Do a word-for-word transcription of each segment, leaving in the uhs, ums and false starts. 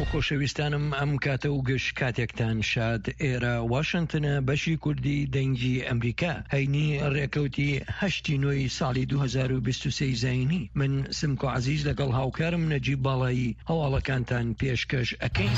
خۆشەویستانم ئەم کاتە و گەشت کاتێکتان شاد. ئێرە واشنتنە بەشی کوردی دەنگی ئەمریکا هەینی ڕێکەوتی هەشتی نۆی ساڵی دوو هەزار و بیست و سێ زاینی. من سمکۆ عەزیز لەگەڵ هاوکارم نەجیب باڵایی هەواڵەکانتان پێشکەش ئەکەین.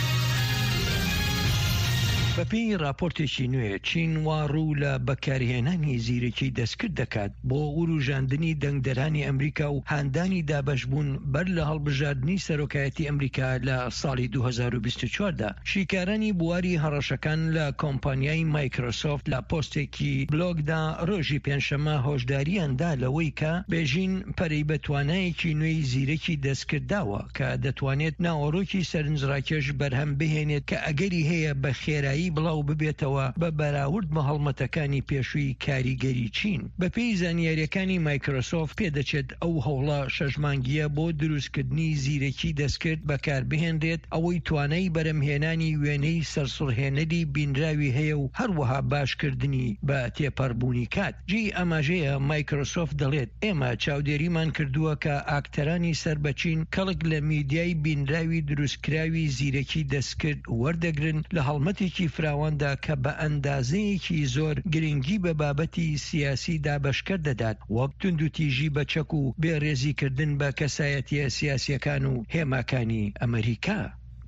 بەپێی راپۆرتێکی نوێ چین وا ڕوو لە بەکارهێنانی زیرەکی دەستکرد دەکات بۆ وروژاندنی دەنگدەرانی ئەمریکا و هاندانی دابەشبوون بەر لە هەڵبژاردننی سەرۆکایەتی ئەمریکا لە ساڵی دوو هەزار و بیست و چواردا. شیکارانی بواری هەڕەشەکان لە کۆمپانیای مایکرۆسۆفت لە پۆستێکی بلۆگدا ڕۆژی پێنجشەمە هۆشداریاندا لەوەی کە بێژین پەرەی بە توانایەکی نوێی زیرەکی دەستکرداوە کە دەتوانێت ناوەڕۆکی سەرنجڕاکێش بەرهەم بهێنێت کە ئەگەری هەیە بە خێرایی بڵاو ببێتەوە بە بەراورد بە هەڵمەتەکانی پێشووی کاریگەری چین. بە پێی زانیاریەکانی مایکرۆسۆفت پێدەچێت ئەو هەوڵە شەژمانگیە بۆ دروستکردنی زیرەکی دەستکرد بەکاربهێنرێت ئەوەی توانای بەرەمهێنانی وێنەی سەرسوڕهێنەری بینراوی هەیە و هەروەها باشکردنی بە تێپەڕبوونی کات. جی ئەماژەیە مایکرۆسۆفت دەڵێت ئێمە چاودێریمان کردووە کە ئاکتەرانی سربەچین کەڵک لە میدیای بینراوی دروستکراوی زیرەکی دەستکرد وەردەگرن لە هەڵمەتێکی فراواندا کە بە ئەندازەیەکی زۆر گرنگی بە بابەتی سیاسی دابەشکەر دەدات، وەک توندوتیژی بە چەک و بێڕێزیکردن بە کەسایەتیە سیاسیەکان و هێماکانی ئەمریکا.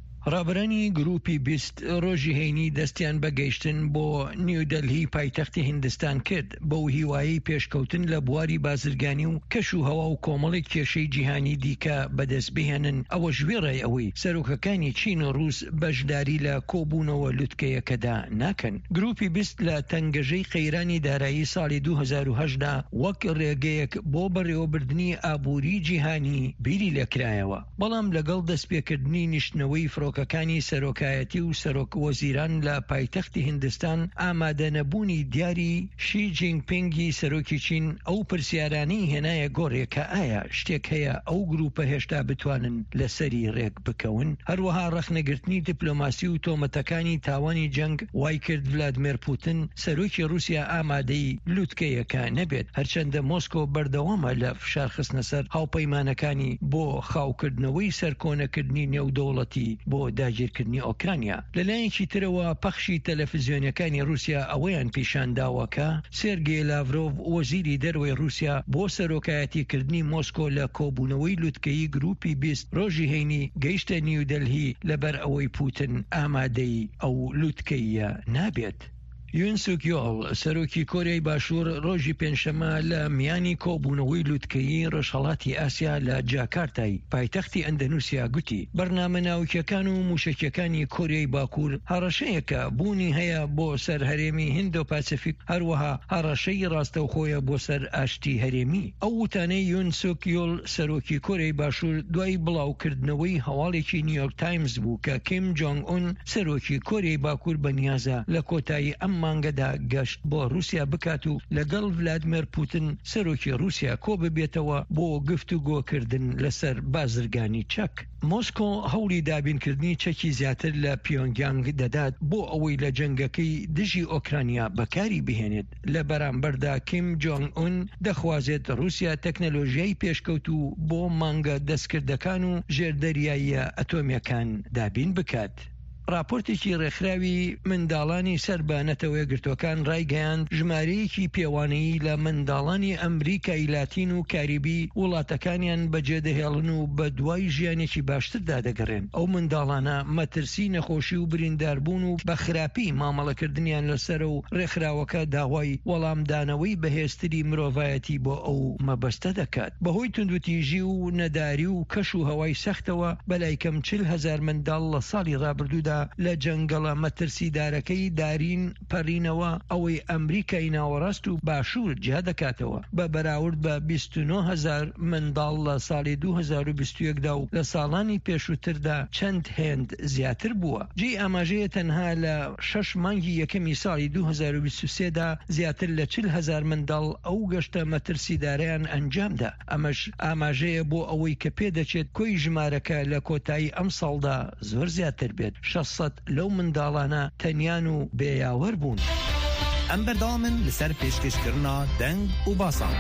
ڕابرانی گروپی بیست ڕۆژی هەینی دەستیان بەگەیشتن بۆ نیودەلهی پایتەختی هیندستان کرد بەو هیوایی پێشکەوتن لە بواری بازرگانی و کەش و هەوا و کۆمەڵی کێشەی جیهانی دیکە بەدەست بهێنن. ئەوە ژوێڕای ئەوەی سەرۆکەکانی چین و ڕووس بەشداری لە کۆبوونەوە لوتکەیەکەدا ناکەن. گروپی بیست لە تەنگەژەی قەیرانی دارایی ساڵی دوو هەزار و هەشتدا وەک ڕێگەیەک بۆ بەڕێوەبردننی ئابووری جیهانی بیری لێکرایەوە، بەڵام لەگەڵ دەستپێکردنی نیشتنەوەی فڕۆکەکانی سەرۆکایەتی و سەرۆک وەزیران لە پایتەختی هیندستان ئامادە نەبوونی دیاری شی جینپینگی سەرۆکی چین ئەو پرسیارانەی هێنایە گۆڕێ کە ئایا شتێک هەیە ئەو گروپە هێشتا بتوانن لەسەری ڕێک بکەون. هەروەها ڕەخنەگرتنی دیپلۆماسی و تۆمەتەکانی تاوانی جەنگ وای کرد ڤلادیمیر پوتین سەرۆکی رووسیا ئامادەی لوتکەیەکە نەبێت، هەرچەندە مۆسکۆ بەردەوامە لە فشارخستنە سەر هاوپەیمانەکانی بۆ خاوکردنەوەی سەرکۆنەکردنی نێودەوڵەتی بۆ داگیرکردنی ئۆکرانیا. لەلایەکی ترەوە پەخشی تەلەڤیزیۆنیەکانی رووسیا ئەوەیان پیشانداوە کە سێرگێی لاڤرۆڤ وەزیری دەرەوەی رووسیا بۆ سەرۆکایەتیکردنی مۆسکۆ لە کۆبوونەوەی لوتکەی گروپی بیست ڕۆژی هەینی گەیشتە نیودەلهی لەبەر ئەوەی پوتین ئامادەی ئەو لوتکەیە نابێت. یون سوک یۆڵ سەرۆکی کۆریای باشوور ڕۆژی پێنجشەمە لە میانی کۆبوونەوەی لوتکەیی ڕۆژهەڵاتی ئاسیا لە جاکارتای پایتەختی ئەندەنوسیا گوتی بەرنامە ناوکیەکان و موشکیەکانی کۆریای باکوور هەڕەشەیەکە بوونی هەیە بۆ سەر هەرێمی هیندۆ پاسیفیک، هەروەها هەڕەشەی ڕاستەوخۆیە بۆ سەر ئاشتی هەرێمی. ئەو وتانەی یون سوک یۆڵ سەرۆکی کۆریای باشوور دوای بڵاوکردنەوەی هەواڵێکی نیویۆرک تایمز بوو کە کیم جۆنگ ئون سەرۆکی کۆریای باکوور بەنیازە لە کۆتایی ئەم مانگەدا گەشت بۆ رووسیا بکات و لەگەڵ ڤلادیمیر پوتین سەرۆکی رووسیا کۆ ببێتەوە بۆ گفتوگۆکردن لەسەر بازرگانی چەک. مۆسکۆ هەوڵی دابینکردنی چەکی زیاتر لە پیۆنگیانگ دەدات بۆ ئەوەی لە جەنگەکەی دژی ئۆکرانیا بەکاری بهێنێت. لە بەرامبەردا کیم جۆنگ ئون دەخوازێت رووسیا تەکنەلۆژیای پێشکەوت و بۆ مانگە دەستکردەکان و ژێردەریاییە ئەتۆمیەکان دابین بکات. راپۆرتێکی ڕێکخراوی منداڵانی سەر بە نەتەوە گرتوەکان ڕایگەیاند ژمارەیەکی پێوانەیی لە منداڵانی ئەمریکای لاتین و کاریبی وڵاتەکانیان بەجێدەهێڵن و بە دوای ژیانێکی باشتردا دەگەڕێن. ئەو منداڵانە مەترسی نەخۆشی و برینداربوون و بە خراپی مامەڵەکردنیان لەسەر و ڕێکخراوەکە داوای وەڵامدانەوەی بەهێزتری مرۆڤایەتی بۆ ئەو مەبەستە دەکات. بەهۆی توندوتیژی و نەداری و کەش و هەوای سەختەوە بەلای کەم چل هەزار منداڵ لە ساڵی ڕابردوودا لە جەنگەڵە مەترسیدارەکەی دارین پەڕینەوە ئەوەی ئەمریکای ناوەڕاست و باشوور جیا دەکاتەوە بە بەراورد بە بیست و نۆ هەزار منداڵ لە ساڵی دوو هەزار و بیست و یەکدا و لە ساڵانی پێشووتردا چەند هێند زیاتر بووە. جێ ئاماژەیە تەنها لە شەش مانگی یەکەمی ساڵی دوو هەزار و بیست و سێدا زیاتر لە چل هەزار منداڵ ئەو گەشتە مەترسیدارەیان ئەنجامدا. ئەمەش ئاماژەیە بۆ ئەوەی کە پێدەچێت کۆی ژمارەکە لە کۆتایی ئەم ساڵدا زۆر زیاتر بێت. شەشسەد لەو منداڵانە تەنیان و بێیاوەر بوون. ئەم بەردەوامن لەسەر پێشکەشکردنا دەنگ و باسان.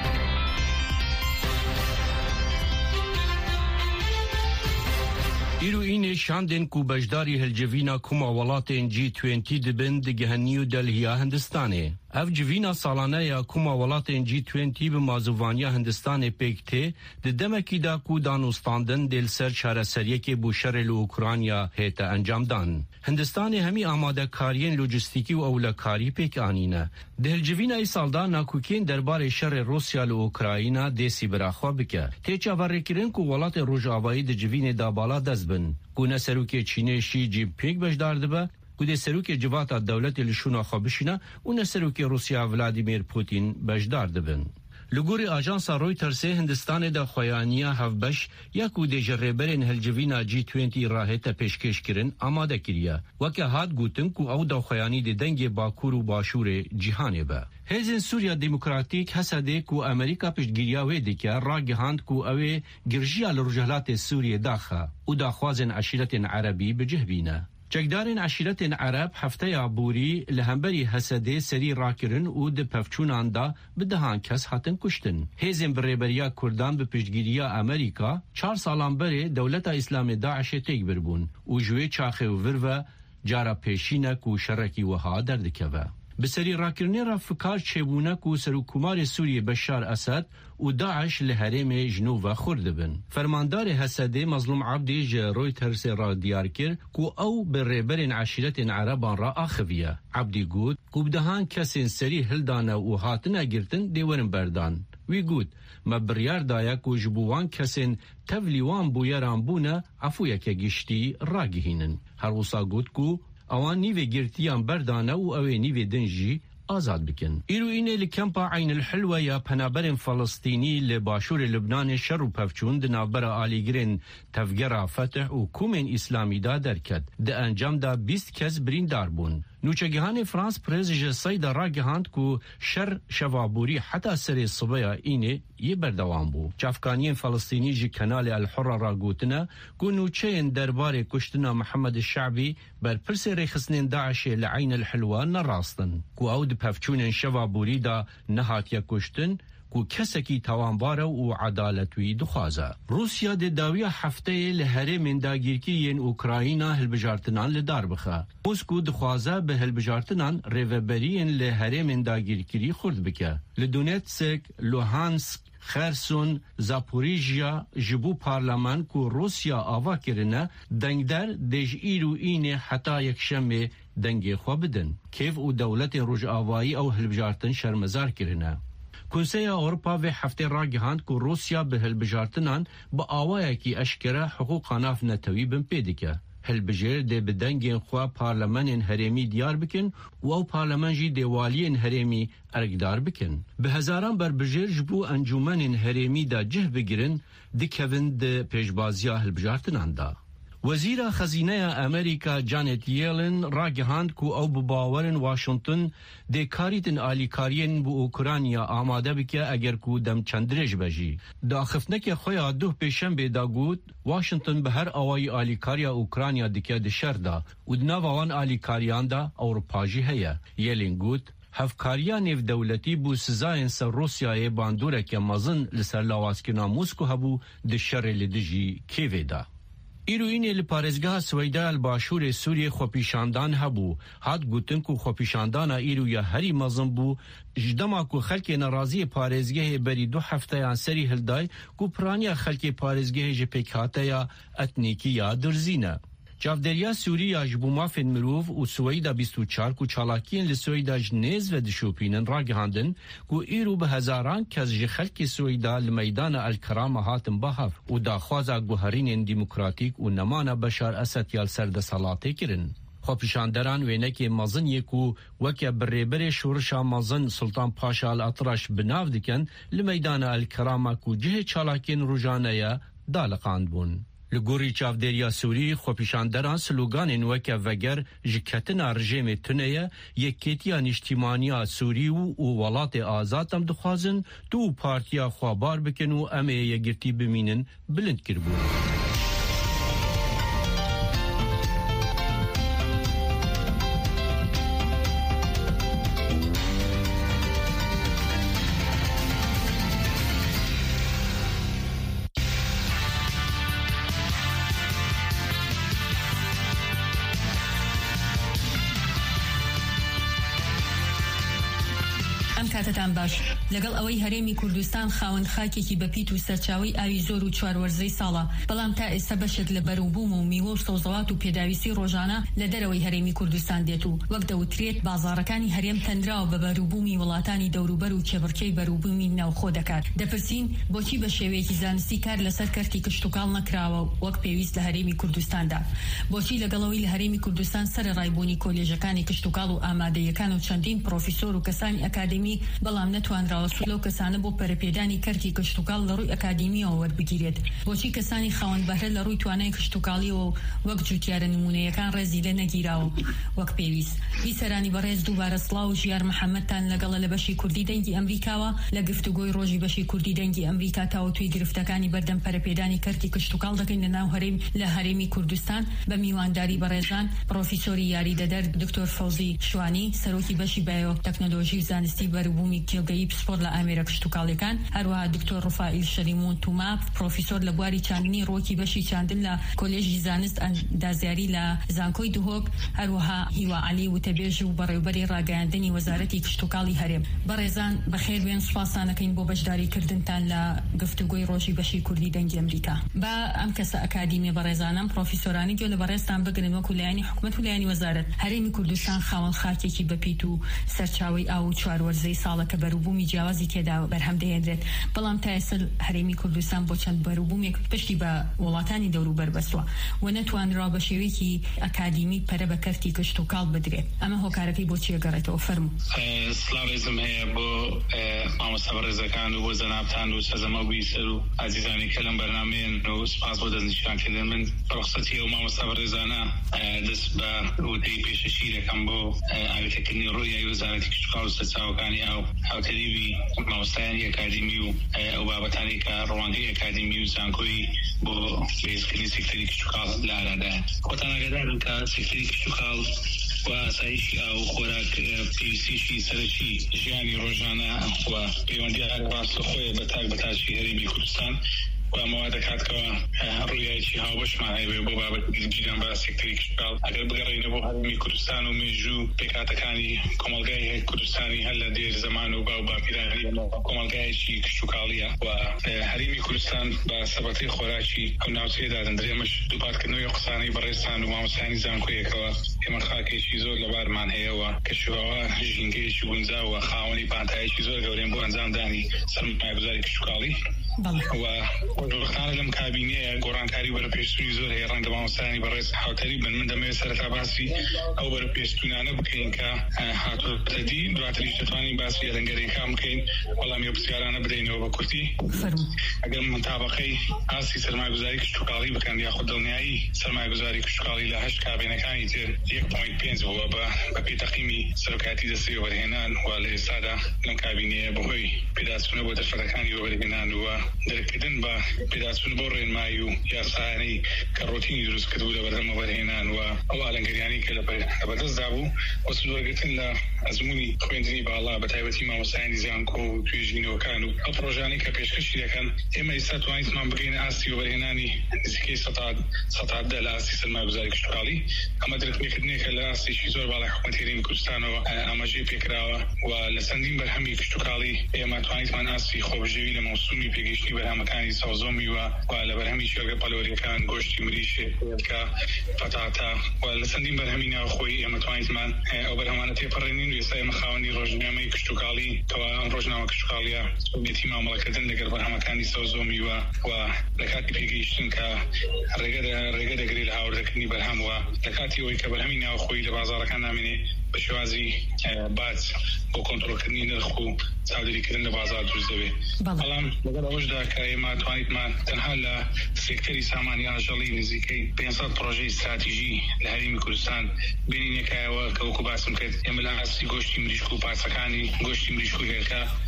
ایرو این شاندن کو بجداری هلجوینا کما ولاتین جی بیست دبن دگهنیو دلهیا هندستانه. اف جوینا سالانه یا کما ولاتین جی بیست به مازوانیا هندستانه پیکته ده دمکی دا کو دانوستاندن دل سر چاره سریه که بوشر لوکرانیا هیتا انجام دان. هندستانه همی آماده کارین لوجستیکی و اولکاری پیک آنینه. ده هلجوینا ای سالدا ناکوکین دربار شر روسیا لوکراینا دیسی براخوا بکه. تیچا ورکرین کو ولات روجاوایی ده جوین دا بالا دز بن. گونه سروک چینی شی جی پینگ بجدار دبه گونه سروک جواتا دولت لشونا خوابشینا و سروک روسیا ولادیمیر پوتین بجدار دبن. لگوری آژانس رویترز هندستان دا خویانیا هفبش یا کو د جربرن هلجوینا جی بیست راهته پیشکش کرن آماده کړیا وکه هات ګوتن کو او د خویانی د دنګ باکور او باشور جهان به هزن سوریا دموکراتیک حسده کو امریکا پشتگیریا و دیکه راگهاند کو اوه گرجیا لرجهلات سوریه داخه او دا خوازن عشیرت عربی بجهبینه. چکدارن عشیرت عرب هفته عبوری لهمبری حسده سری راکرن و ده پفچونان دا بدهان کس هاتن کشتن. هزن بربریا کردان به پشتگیریا امریکا چار سالان بره دولت اسلام داعش تیگ بربون و جوی چاخه و ورو جارا پیشینه کو شرکی وها دردکوه. بسری راکرنی را فکار چبونه کو سروکومار سوریه بشار اسد و داعش لحرم جنوب خورده بن. فرماندار حسده مظلوم عبدی جه رویترز را دیار کر کو او بربرن عشیرت عربان را آخویه. عبدی گود کو بدهان کسین سری هلدانه و هاتنه گرتن دیورن بردان. وی گود ما بریار دایا کو جبوان کسین تولیوان بویران بونه عفویه که گشتی را گهینن. هر وصا گود کو اوان نیوه گرتیان بردانه و اوه نیوه دنجی آزاد بکن. ایرو اینه لکمپا عین الحلوه یا پنابرن فلسطینی لباشور لبنان شر و پفچون دنابر آلیگرین تفگر فتح و کومن اسلامی دا درکد. ده انجام دا بیست کس بریندار بون. نوچگهان فرانس پرز جسای دا را گهاند کو شر شوابوری حتی سر صبح اینه یه بردوان بو. چافکانین فلسطینی جی کنال الحر را گوتنه کو نوچه دربار کشتنا محمد الشعبی بر پرس ریخسنین داعش لعین الحلوه نراستن. کو او د پفچون شوابوری دا نهات یا کشتن کو کسکی توانباره و عدالتوی دخوازه. روسیا د داویه هفته لهره من داگیرکیین اوکراینا هلبجارتنان لدار بخه. موسکو دخوازه به هلبجارتنان ریوبرین لهره من داگیرکری خورد بکه. لدونتسک، لوهانسک، خرسون، زاپوریژیا جبو پارلمان کو روسیا آوا کرنه دنگدر دج ایرو اینه حتی یک شمه دنگی خواه بدن. کیف و دولت روژ آوایی او هلبجارتن شرمزار کرنه. کنسیه اروپا و هفته را گهاند که روسیا به هلبجارتنان با آوایی که اشکره حقوق ناف نتوی بن پیدکه. هلبجر ده بدنگین خواه پارلمان هرمی دیار بکن و او پارلمان جی دیوالی هرمی ارگدار بکن. به هزاران بر بجر جبو انجومن هرمی دا جه بگیرن دکوین ده پیشبازیا هلبجارتنان دا. وزیر خزینه امریکا جانت یلن را گهاند کو او بباورن واشنطن ده کاریتن آلیکارین بو اوکرانیا آماده بکه اگر کو دم چندرج بجی. دا خفنک خویا دو پیشنبه دا گود واشنطن به هر آوای آلیکاریا اوکرانیا دکه ده شر دا و دناوان آلیکاریان دا اروپاجی هیا. یلن گود هفکاریا نیو دولتی بو سزاین سر روسیای باندوره که مزن لسر لاواسکنا موسکو هبو ده شر لدجی کیوه دا. ایرو اینه لپارزگاه سویده الباشور سوریه خوپیشاندان هبو. هاد گوتن کو خوپیشاندان ایرو یا هری مزن بو جدما کو خلک ناراضی پارزگاه بری دو هفته یا سری هلدای کو پرانیا خلک پارزگاه جپیکاته یا اتنیکی یا درزینه. چافدریا سوریه جبو مافن مروف و سویده بیست و چهار کو چالاکین لسویده جنیز و دشوپینن را گهاندن کو ایرو به هزاران کز جخلک سویده لمیدان الکرام هاتن بحف و داخوازا گوهرین دموکراتیک و نمان بشار اسد یال سرد سلاته کرن. خوپیشاندران وینکی مازن یکو وکه بربر شورشا مازن سلطان پاشا الاطرش بناو دکن لمیدان الکرام کو جه چالاکین روجانه یا دالقاند بون. لگوری چافدریا سوری خوپیشاندران سلوگان وکه وگر جکتنا رژیم تنه یکیتیا نشتیمانیا سوری و ولات آزاد هم دخوازن تو پارتیا خوابار بکن و امه یگرتی بمینن بلند کربون. کاتتان باش. لەگەڵ ئەوەی هەرێمی کوردستان خاوەن خاکێکی بەپیت و سەرچاوی ئاوی زۆر و چواروەرزەی ساڵە، بەڵام تا ئێستا بەشێک لە بەروبووم و میوە و سەوزەوات و پێداویستی ڕۆژانە لە دەرەوەی هەرێمی کوردستان دێت و وەک دەوترێت بازاڕەکانی هەرێم تەندراوە بە بەروبوومی وڵاتانی دەوروبەر و کێبڕکەی بەروبوومی ناوخۆ دەکات. دەپرسین بۆچی بە شێوەیەکی زانستی کار لەسەر کەرتی کشتتوکاڵ نەکراوە وەک پێویست لە هەرێمی کوردستاندا؟ بۆچی لەگەڵەوەی لە هەرێمی کوردستان سەرڕایبوونی کۆلێژەکانی کشتتوکاڵ و ئامادەیەکان و چەندین پرۆفیسۆر و کەسانی ئەکادمی بەڵام نەتوانراوە سوود لەو کەسانە بۆ پەرەپێدانی کەرتی کشتتوکاڵ لە ڕووی ئەکادمیەوە وەربگیرێت؟ بۆچی کەسانی خاوەن بەهرە لە ڕووی توانای کشتتوکاڵیەوە و وەک جوتیارە نمونەیەکان ڕێزی لێ نەگیراوە وەک پێویست؟ بیسەرانی بەڕێز دووبارە سڵاو و ژیار محەممەدتان لەگەڵە لە بەشی کوردی دەنگی ئەمریکاوە لە گفتوگۆی ڕۆژی بەشی کوردی دەنگی ئەمریکا تاوە توی گرفتەکانی بەردەم پەرەپێدانی کەرتی کشتتوکاڵ دەکەین لە ناو هەرێم لە هەرێمی کوردستان بە میوانداری بەڕێزان پرۆفیسۆری یاریدەدەر دکتۆر فەوزی شوانی سەرۆکی بەشی بایۆ تەکنۆلۆژی و زانستی بەروبوومی کێڵگەیی پسپۆرت لە ئامێرە کشتتوکاڵەکان، هەروەها دکتۆر ڕوفائیل شەریمون توما پرۆفیسۆر لە بواری چاندنی ڕۆکی بەشی چاندن لە کۆلێژی زانست ئەندازیاری لە زانکۆی دهۆک، هەروەها هیوا عەلی وتەبێژ و بەڕێوەبەری ڕاگەیاندنی وەزارەتی کشتتوکاڵی هەرێم. بەڕێزان بەخێر بێن، سوپاسانەکەین بۆ بەشداریکردنتان لە گفتوگۆی ڕۆژی بەشی کوردی دەنگی ئەمریکا. با ئەم کەسە ئەکادیمی بەڕێزانم پرۆفیسۆرانی گوێ لە بەڕێزتان بگرن وەکو لایەنی حکوومەت و لایەنی وەزارەت. هەرێمی کوردستان خاوەن خاکێکی بەپیت و سەرچاوی ئاو و چواروەرزەی ساڵە کە بەروبوومی جیاوازی تێدا بەرهەم دەهێنرێت، بەڵام تا ئێستا هەرێمی کوردستان بۆ چەند بەروبوومێک پشتی بە وڵاتانی دەوروبەر بەستووە و نەتوانراوە بە شێوەیەکی ئەکادیمی پەرە بە کەرتی کشتتوکاڵ بدرێت. ئەمە هۆکارەکەی بۆچی ئەگەڕێتەوە؟ فەرموو. سڵاوێزم هەیە بۆ مامۆستا بەڕێزەکان و بۆ زەنابتان و سەرجەمە بیسەر و عزیزانی کە لەم بەرنامەیەن و سپاس بۆ دەستنیشانکردن. من ڕخسەتی ئەو مامۆستا بەڕێزانە دەست بە وتەی پێشەشی دەکەم بۆ ئاگرێتکردنی ڕۆیایی وەزارەتی کشتتوکاڵ و سەرچاوەکانی ئاو هاوتەریبی مامۆستایانی ئەکادیمی و ئەو بابەتانی کە ڕەوانگەی ئەکادیمی و زانکۆی بۆ بێزکردنی سێکتەری کشتتوکاڵ لە ئارادایە. خۆتان ئاگادارن کە سێکتەری کشتتوکاڵ و ئاسایشی ئاو خۆراک پێویستیشی سەرەکی ژیانی ڕۆژانە و پەیوەندیان ڕاستەخۆیە بە تاک بەتاشی هەرێمی کوردستان و ئەمەوا دەکاتکەوە ڕوویایکی هاوبەشمان هەیە بۆ بابەتی جیران بە سێکتەری کشتتوکاڵ. ئەگەر بگەڕێنە بۆ هەرێمی کوردستان و مێژوو پێکاتەکانی کۆمەلگای کوردستانی هەر لە دێر زەمان و باو باپیرانی کۆمەلگایەکی کشتتوکاڵیە و هەرێمی کوردستان بە سەبەتەی خۆراکی ئەو ناوچەیەدا دەندرێمەش دووپاتکردنەوەی قسانەی بەڕێزتان و مامۆستایانی زانکۆیەکەوە ئێمە خاکێکی زۆر لەبارمان هەیەەوە کەشوهەوا ژینگەیەکی گونجاو و خاوەنی پانتایەکی زۆر گەورەین بۆ ئەنجامدانی سەرمایه‌گوزاری کشتتوکاڵی و وەختانە لەم کابینەیە گۆڕانکاری بەرەپێشتوونی زۆر هەیە. ڕەنگە مامۆستایانی بەڕێز هاوتەری بن. من دەمەوێت سەرەتا باسی ئەو بەرەپێشتوونانە بکەین کە هاتووەتەدی دواتریش دەتوانین باسی ئەلەنگەرێکان بکەین، وەڵامی ئەو پرسیارانە بدەینەوە بە کورتی. ئەگەر متابقەی ئاسی سەرمایه‌گوزاری کشتتوکاڵی بکەن یاخود دڵنیایی سەرمایه‌گوزاری کشتتوکاڵی لە هەشت کابینەکانی تر یەک پۆینت پێنج بووە بە پێتەقیمی سەرۆکاتی دەستەی وەبەرهێنان و لە ئێستادا لەم کابینەیە بەهۆی پێداچوونە بۆ دەرفەتەکانی وەبەرهێنان و دەرکردن بە پێداچوون بۆ ڕێنمایی و یاسایانی کە ڕۆتینی دروست کردو لە بەردەم وەبەرهێنان و ئەو ئالەنگەریانی کە لە بەدەستدا بوو وە سوودوەرگرتن لە ئەزموونی خوێندنی باڵا بە تایبەتی مامۆستایانی زانکۆ و توێژینەوەکان و ئەو پرۆژانەی کە پێشکەشی دەکەن. ئێمە ئێستا توانیتمان بگەینە ئاستی وەبەرهێنانی نزیکەی سەد دە لە ئاستی سەرمایه‌گوزاری کشتتوکاڵی. ئەمە درکردنێکە لە ئاستێکی زۆر باڵای حکوومەتی هەرێمی کوردستانەوە ئاماژەی پێکراوە و لە چەندین بەرهەمی کشتتوکاڵی ئێمە توانیتمان ئاستی خۆبژێوی لە مەوسومی پێگەشتنی بەرهەمەکانی سەوزۆمی و لە بەرهەمی شێرگە پەلۆریەکان گۆشتی مریشێکە پەتاتە و لە چەندین بەرهەمی ناوخۆیی ئێمە توانیتمان ئەو بەرهەمانە تێپەڕێنین و ئێستا ئێمە خاوەنی ڕۆژنامەی کشتتوکاڵی کەوا ئەم ڕۆژنامە کشتتوکاڵیە سوودێتی مامەڵەکردن لەگەڵ بەرهەمەکانی سەوزۆمی و و لە کاتی پێگەیشتن کە ڕێگە دەگرێت لە هاوردەکردنی بەرهەم وە لە کاتی ئەوەی کە بەرهەمی ناوخۆیی لە بازاڕەکان نامێنێ بە شێوازی باج بۆ کۆنتڕۆلکردنی نرخ و چاودێریکردن لە بازار دروست دەبێت. بەڵام لەگەڵ ئەوەشدا کە ئێمە توانیتمان تەنها لە سێکتەری سامانی ئاژەڵی نزیکەی پێنج سەد پرۆژەی استراتیژی لە هەرێمی کوردستان بینینێکایەوە کە وەکو باسم کرد ئێمە لە ئاستی گۆشتی مریشک و پاسەکانی گۆشتی مریشک و هێلکە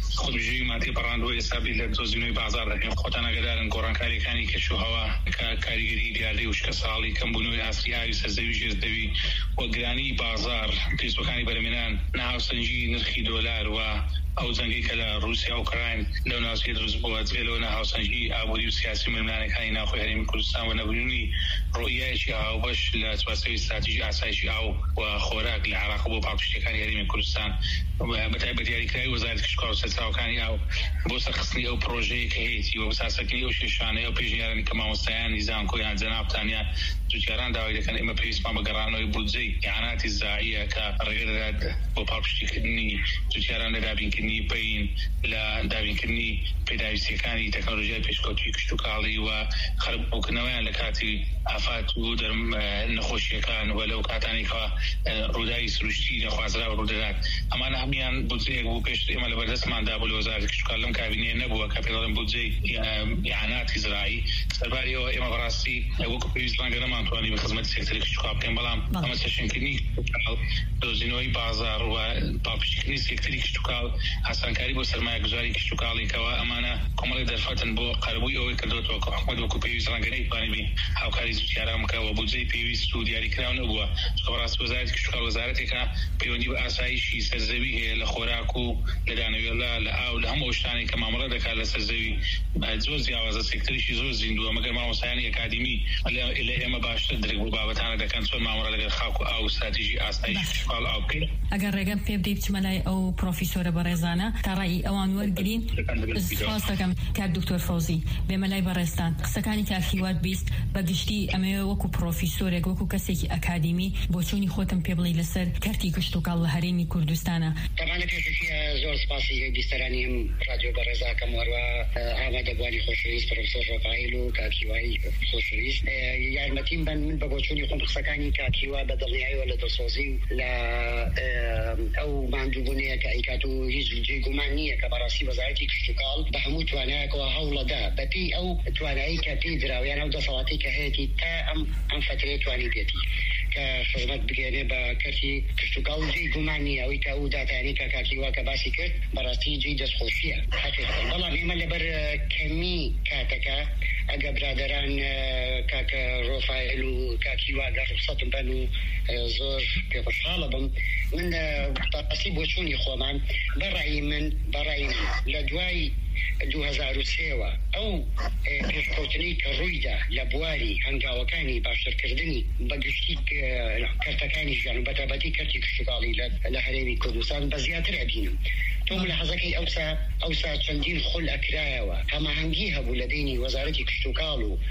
خودبژی مادی پەڕاندوی ئێستا لە دۆزینەوەی بازار دەکەن خۆتان ئاگادارن گۆڕانکاریەکانی کەشوهەوا کاریگەری دیاردەی وشکە ساڵی کەمبوونەوەی ئاستی ئاوی سەرزەوی ژێردەوی و گرانی بازار پیسۆکانی بەرهەمهێنان ناهاوسەنجی نرخی دۆلار و ئەو جەنگی کە لە رووسیا و ئوکراین لەو ناوچەی دروست بووە جێلەوە ناهاوسەنجی ئابووری و سیاسی ململانەکانی ناوخۆی هەرێمی کوردستان و نەبوونی ڕۆیایەکی هاوبەش لە چوارچێوەی استراتیژی ئاسایشی ئاو و خۆراک لە عێراق بۆ پاڵپشتیەکانی هەرێمی کوردستان بەتایبەت دیاریکراوی وەزارەتی کشتوکاڵ و سەرچاوەکانی ئاو بۆ سەرخستنی ئەو پرۆژەیە کە هەیەی و بەساسەکردنی ئەو شێشانەیە و پێشنیارانی کە مامۆستایانی زانکۆیان جەنابتانیان جوتیاران داوای دەکەن ئێمە پێویستمان بە گەڕانەوەی بودجەی ئیعاناتی زراعیە کە ڕێگە دەدات بۆ پاڵپشتیکردنی جوتیاران لە دابینکردنی پەین لە دابینکردنی پێداویستیەکانی تەکنۆلۆژیای پێشکەوتوی کشتوکاڵی و خەربوونکردنەوەیان لە کاتی ئافات و دەرم نەخۆشیەکان و لەو کاتانێکەوە ڕووداوی سروشتی نەخوازرا و ڕوودەدات ئەمانە هەمیان بودجەیەک بوو پێش ئێمە لە بەردەستماندا بوو لە وەزارەتی کشتوکاڵ لەم کابینەیە نەبووە کە پێ دەڵێن بودجەی ئیعاناتی زراعی سەرباریەوە ئێمە بەڕاستی وەکو پێویست ڕەنگە نەمانتوانی بە خزمەتی سێکتەری کشتوکاڵ بکەین بەڵام ئەمە سەشنکردنی دۆزینەوەی بازار و پاڵپشتیکردنی سێکتەری کشتوکاڵ ئاسانکاری بۆ سەرمایەگوزاری کشتوکاڵێکەوە ئەمانە کۆمەڵی دەرفەتن بۆ قەرەبووی ئەوەی کردوێتەوە کە حکومەت وەکو پێویست ڕەنگە نەیتوانی بین هاوکاری زووتیاران بکەوە بودجەی پێویست و دیاریکراو نەبووە چونکە بەڕاستی وەزارەتی کشتوکاڵ وەزارەتێکە پەیوەندی بە ئاسایشی سەرزەوی هەیە لە خۆراک و لە دانەوێڵە لە ئاو لە هەموو شتانی کە مامەڵە دەکات لە سەرزەوی زۆر جیاوازە سێکتەریشی زۆر زیندووە مەگەر مامۆستایانی ئەکادمی لە ئێمە باشتر درک بوو بابەتانە دەکەن چۆن مامەڵە لەگەڵ خاک و ئاو استراتیژی ئاسایشی کشتوکاڵ ئاو بکەین ئەگەر ڕێگەم پێ بدەیت بچمە لای ئەو پرۆفیسۆرە بەڕێزانە تا ڕای ئەوان وەرگرین سپاس دەکەم کات دکتۆر فەوزی بێمە لای بەڕێستان قسەکانی کاکیوات بیست بەگشتی ئەمەوێ وەکو پرۆفیسۆرێک وەکو کەسێکی ئەکادمی بۆ چۆنی خۆتم پێ بڵێ لەسەر کەرتی کشتوکاڵ لە هەرێمی کوردستانە تەمانە پێشکیە زۆر سپاسی بیستەرانی ئەم رادیۆ بەڕێزاکەم وەروە ئامادەبوانی خۆشەویست پرۆفسۆر ڕۆفایل و کاکیوایی خۆشەویست یارمەتیم بن من بە بۆ چوونی خۆم قسەکانی کاکیوا بە دڵنیاییەوە لە دڵسۆزی و لە ئەو ماندووبوونەیە کە ئەیکات و هیچ جێگومان نییە کە بەڕاستی وەزارەتی کشتوکاڵ بە هەموو توانایەکەوە هەوڵەدا بەپێی ئەو توانایی کە پێی دراویان ئەو دەسەڵاتی کە هەیەی تا ئەم ئەم فترەیە توانی بێتی کە خزمەت بگەێنێ بە کەرتی کشتوکاڵ جێگومان نییە ئەوەی کە ئەو داتانی کە کاکیوا کە باسی کرد بەڕاستی جێی دەستخۆشیە حقیقەتەن بەڵام ئێمە لەبەر کەمی کاتەکە ئەگە برادەران کاکە ڕۆفایل و کاکیوا ڕخسەتم بن و زۆر پێخۆشحاڵە بم من بەڕاستی بۆ چوونی خۆمان بەڕایی من بەڕایی من لە دوای دوو هەزار و سێوە ئەو پێشکەوتنەی کە ڕوویدا لە بواری هەنگاوەکانی باشترکردنی بەگشتی کەرتەکانی ژیان و بەتابەتی کەرتی کشتوکاڵی لە هەرێمی کوردستان بە زیاتر ئەبینم تۆم لە حەزەکەی ئەوسا ئەوسا چەندین خول ئەکرایەوە هەماهەنگی هەبوو لە دێنی وەزارەتی کشتوکاڵ و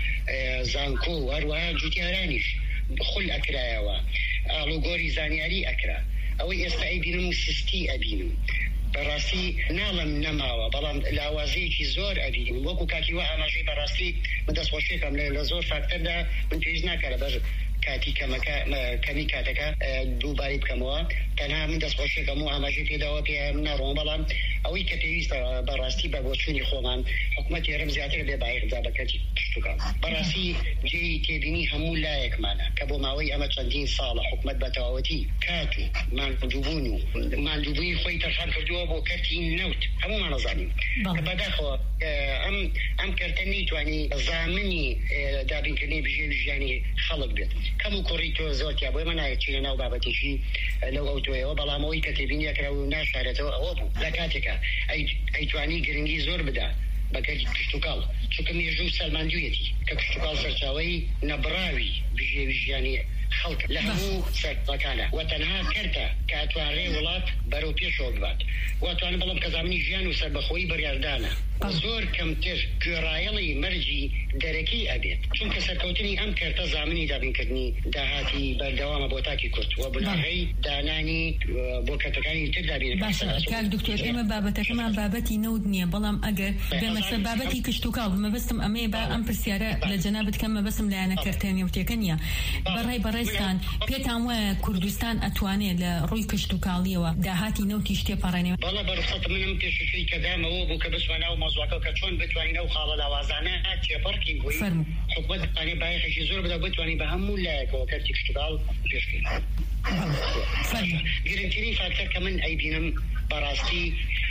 زانکۆ و هەروەها جوتیارانیش خول ئەکرایەوە ئاڵوگۆری زانیاری ئەکرا ئەوەی ئێستا ئەیبینم سستی ئەبینم بەڕاستی ناڵم نەماوە بەڵام لاوازەیەکی زۆر ئەبینم وەکو کاکیوا ئاماژەی بەڕاستی من دەستخۆشیەکەم لە زۆر فاکتەردا من پێویست ناکات لەبەر کاتی کەمی کاتەکە دووباری بکەمەوە تەنها من دەستخۆشیەکەم و ئاماژەی پێداوە پێ ناڕۆم بەڵام ئەوەی کە پێویستە بەڕاستی بە بۆ چوونی خۆمان حکومەتی هەرێم زیاتر بێ باەخدا بە کەرتی کشتوکاڵ بەڕاستی جێی تێبینی هەموو لایەکمانە کە بۆ ماوەی ئەمە چەندین ساڵە حکومەت بە تەواوەتی کات و ماندووبوون و ماندووبووی خۆی تەرخان کردووە بۆ کەرتی نەوت هەموومان نەزانین کە بەداخەوە ئەم ئەم کەرتە نەیتوانی زامنی دابینکردنی بژێوی ژیانی خەڵک بێت کەم و کوڕی تۆ زۆرتیا بۆی من نایەتچینە ناو بابەتێکی لەو ئەو تۆیەوە بەڵامەوەی کە تێبینیەکرا و ناشارێتەوە ئەوە بوو لە کاتێکە ئەیتوانی گرنگی زۆر بدا بەکەرتی کشتوکاڵ چونکە مێژوو سەلماندوویەتی کە کشتوکاڵ سەرچاوەی نەبڕاوی بژێوی ژیانی خەڵک لە هەموو سەرکانە و تەنها کەرتە کە ئەتوانڕێ وڵات بەرەو پێشەوە ببات واتوانە بەڵام کەزامنی ژیان و سەربەخۆیی بەریاردانە زۆر کەمتر گوێڕایەڵی مەرجی دەرەکەی ئەبێت چونکە سەرکەوتنی ئەم کەرتە زامنی دابینکردنی داهاتی بەردەوامە بۆ تاکی کورت و بناغەی دانانی بۆ کەرتەکانی تر دابین باشە کاک دکتۆر ئێمە بابەتەکەمان بابەتی نەوت نییە بەڵام ئەگەر بێمەسە بابەتی کشتوکاڵ مەبەستم ئەمەیە بە ئەم پرسیارە لە جەنابەت کەم مەبەستم لایەنە کەرتە نێوتیەکە نییە بەڕای بەڕێستان پێتان وایە کوردستان ئەتوانێت لە ڕووی کشتوکاڵیەوە داهاتی نەوتی شتێپەڕێنێ بەڵا بەڕخسەت منم پێشکەی کە دامەوە بوو کە بتوانە ئەو مۆزوعەکە کە چۆن بتوانین ئەو خاڵە لاوازانە تێپەڕکین بۆی حکومەت بتوانێت بایەخێکی زۆر بدا بتوانین بە هەموو لایەکەوە کەرتی کشتوکاڵ پێشکەین گرنگترین فاکتەر کە من ئەیبینم بەڕاستی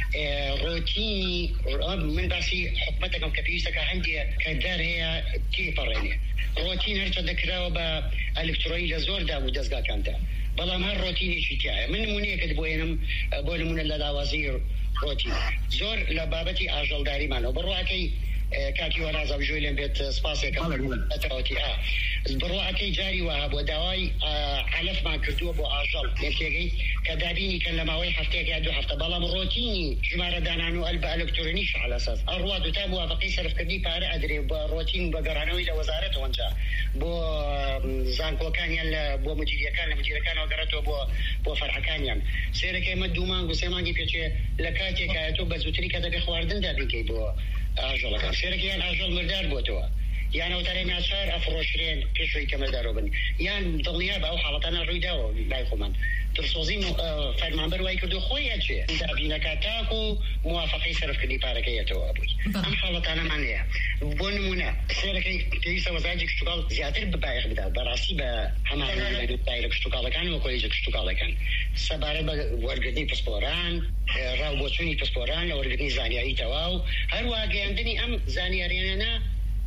روتيني من باسي حكومتكم كبيسة عندي كدار هي كي بريني روتين هرت ذكرها بالكتروني لزور دا ودزقا كانت بلا ما روتيني شي تاعي من مني كتبوينم بول من لا وزير روتين زور لبابتي اجل داري مانو برواكي كاكي ورازا بجويلين بيت سباسي كمان اتروتي اه برواكي جاري وهب ودواي علف ما كردوه بو اجل يكيغي كدابيني كلماوي حفتيك يدو حفته بلا روتيني جمارة دانانو قلب الكترونيش على اساس ارواد تابوا بقي صرف كدي بار ادري بروتين بقرانوي لوزارته وانجا بو زانكو كان يلا بو مديريه كان مديريه كان وقرته بو بو فرع كان يعني سيرك مدو مانغو سيمانجي بيتشي لكاتي كاتو بزوتري كذا بخواردن دابيكي بو اجل كان سيرك يعني اجل مردار بوتوا يعني وترى ما صار افروشرين كشوي كما داروبن يعني ضمنيا باو حالتنا رويداو لايخومن ترسوزين فرمان بروي كدو خويا شي دابينا كاتاكو موافقي صرف كدي باركيتو ابوي ام حالتنا معناها بونمونا سيركي كيسا وزاجك شغال زياتر ببايخ بدا براسي با هما دايرك شغال كان وكوليجك شغال كان سباره ورغدي باسبوران راو بوتوني باسبوران ورغدي زانياري تواو هر واقع عندني ام زانيارينا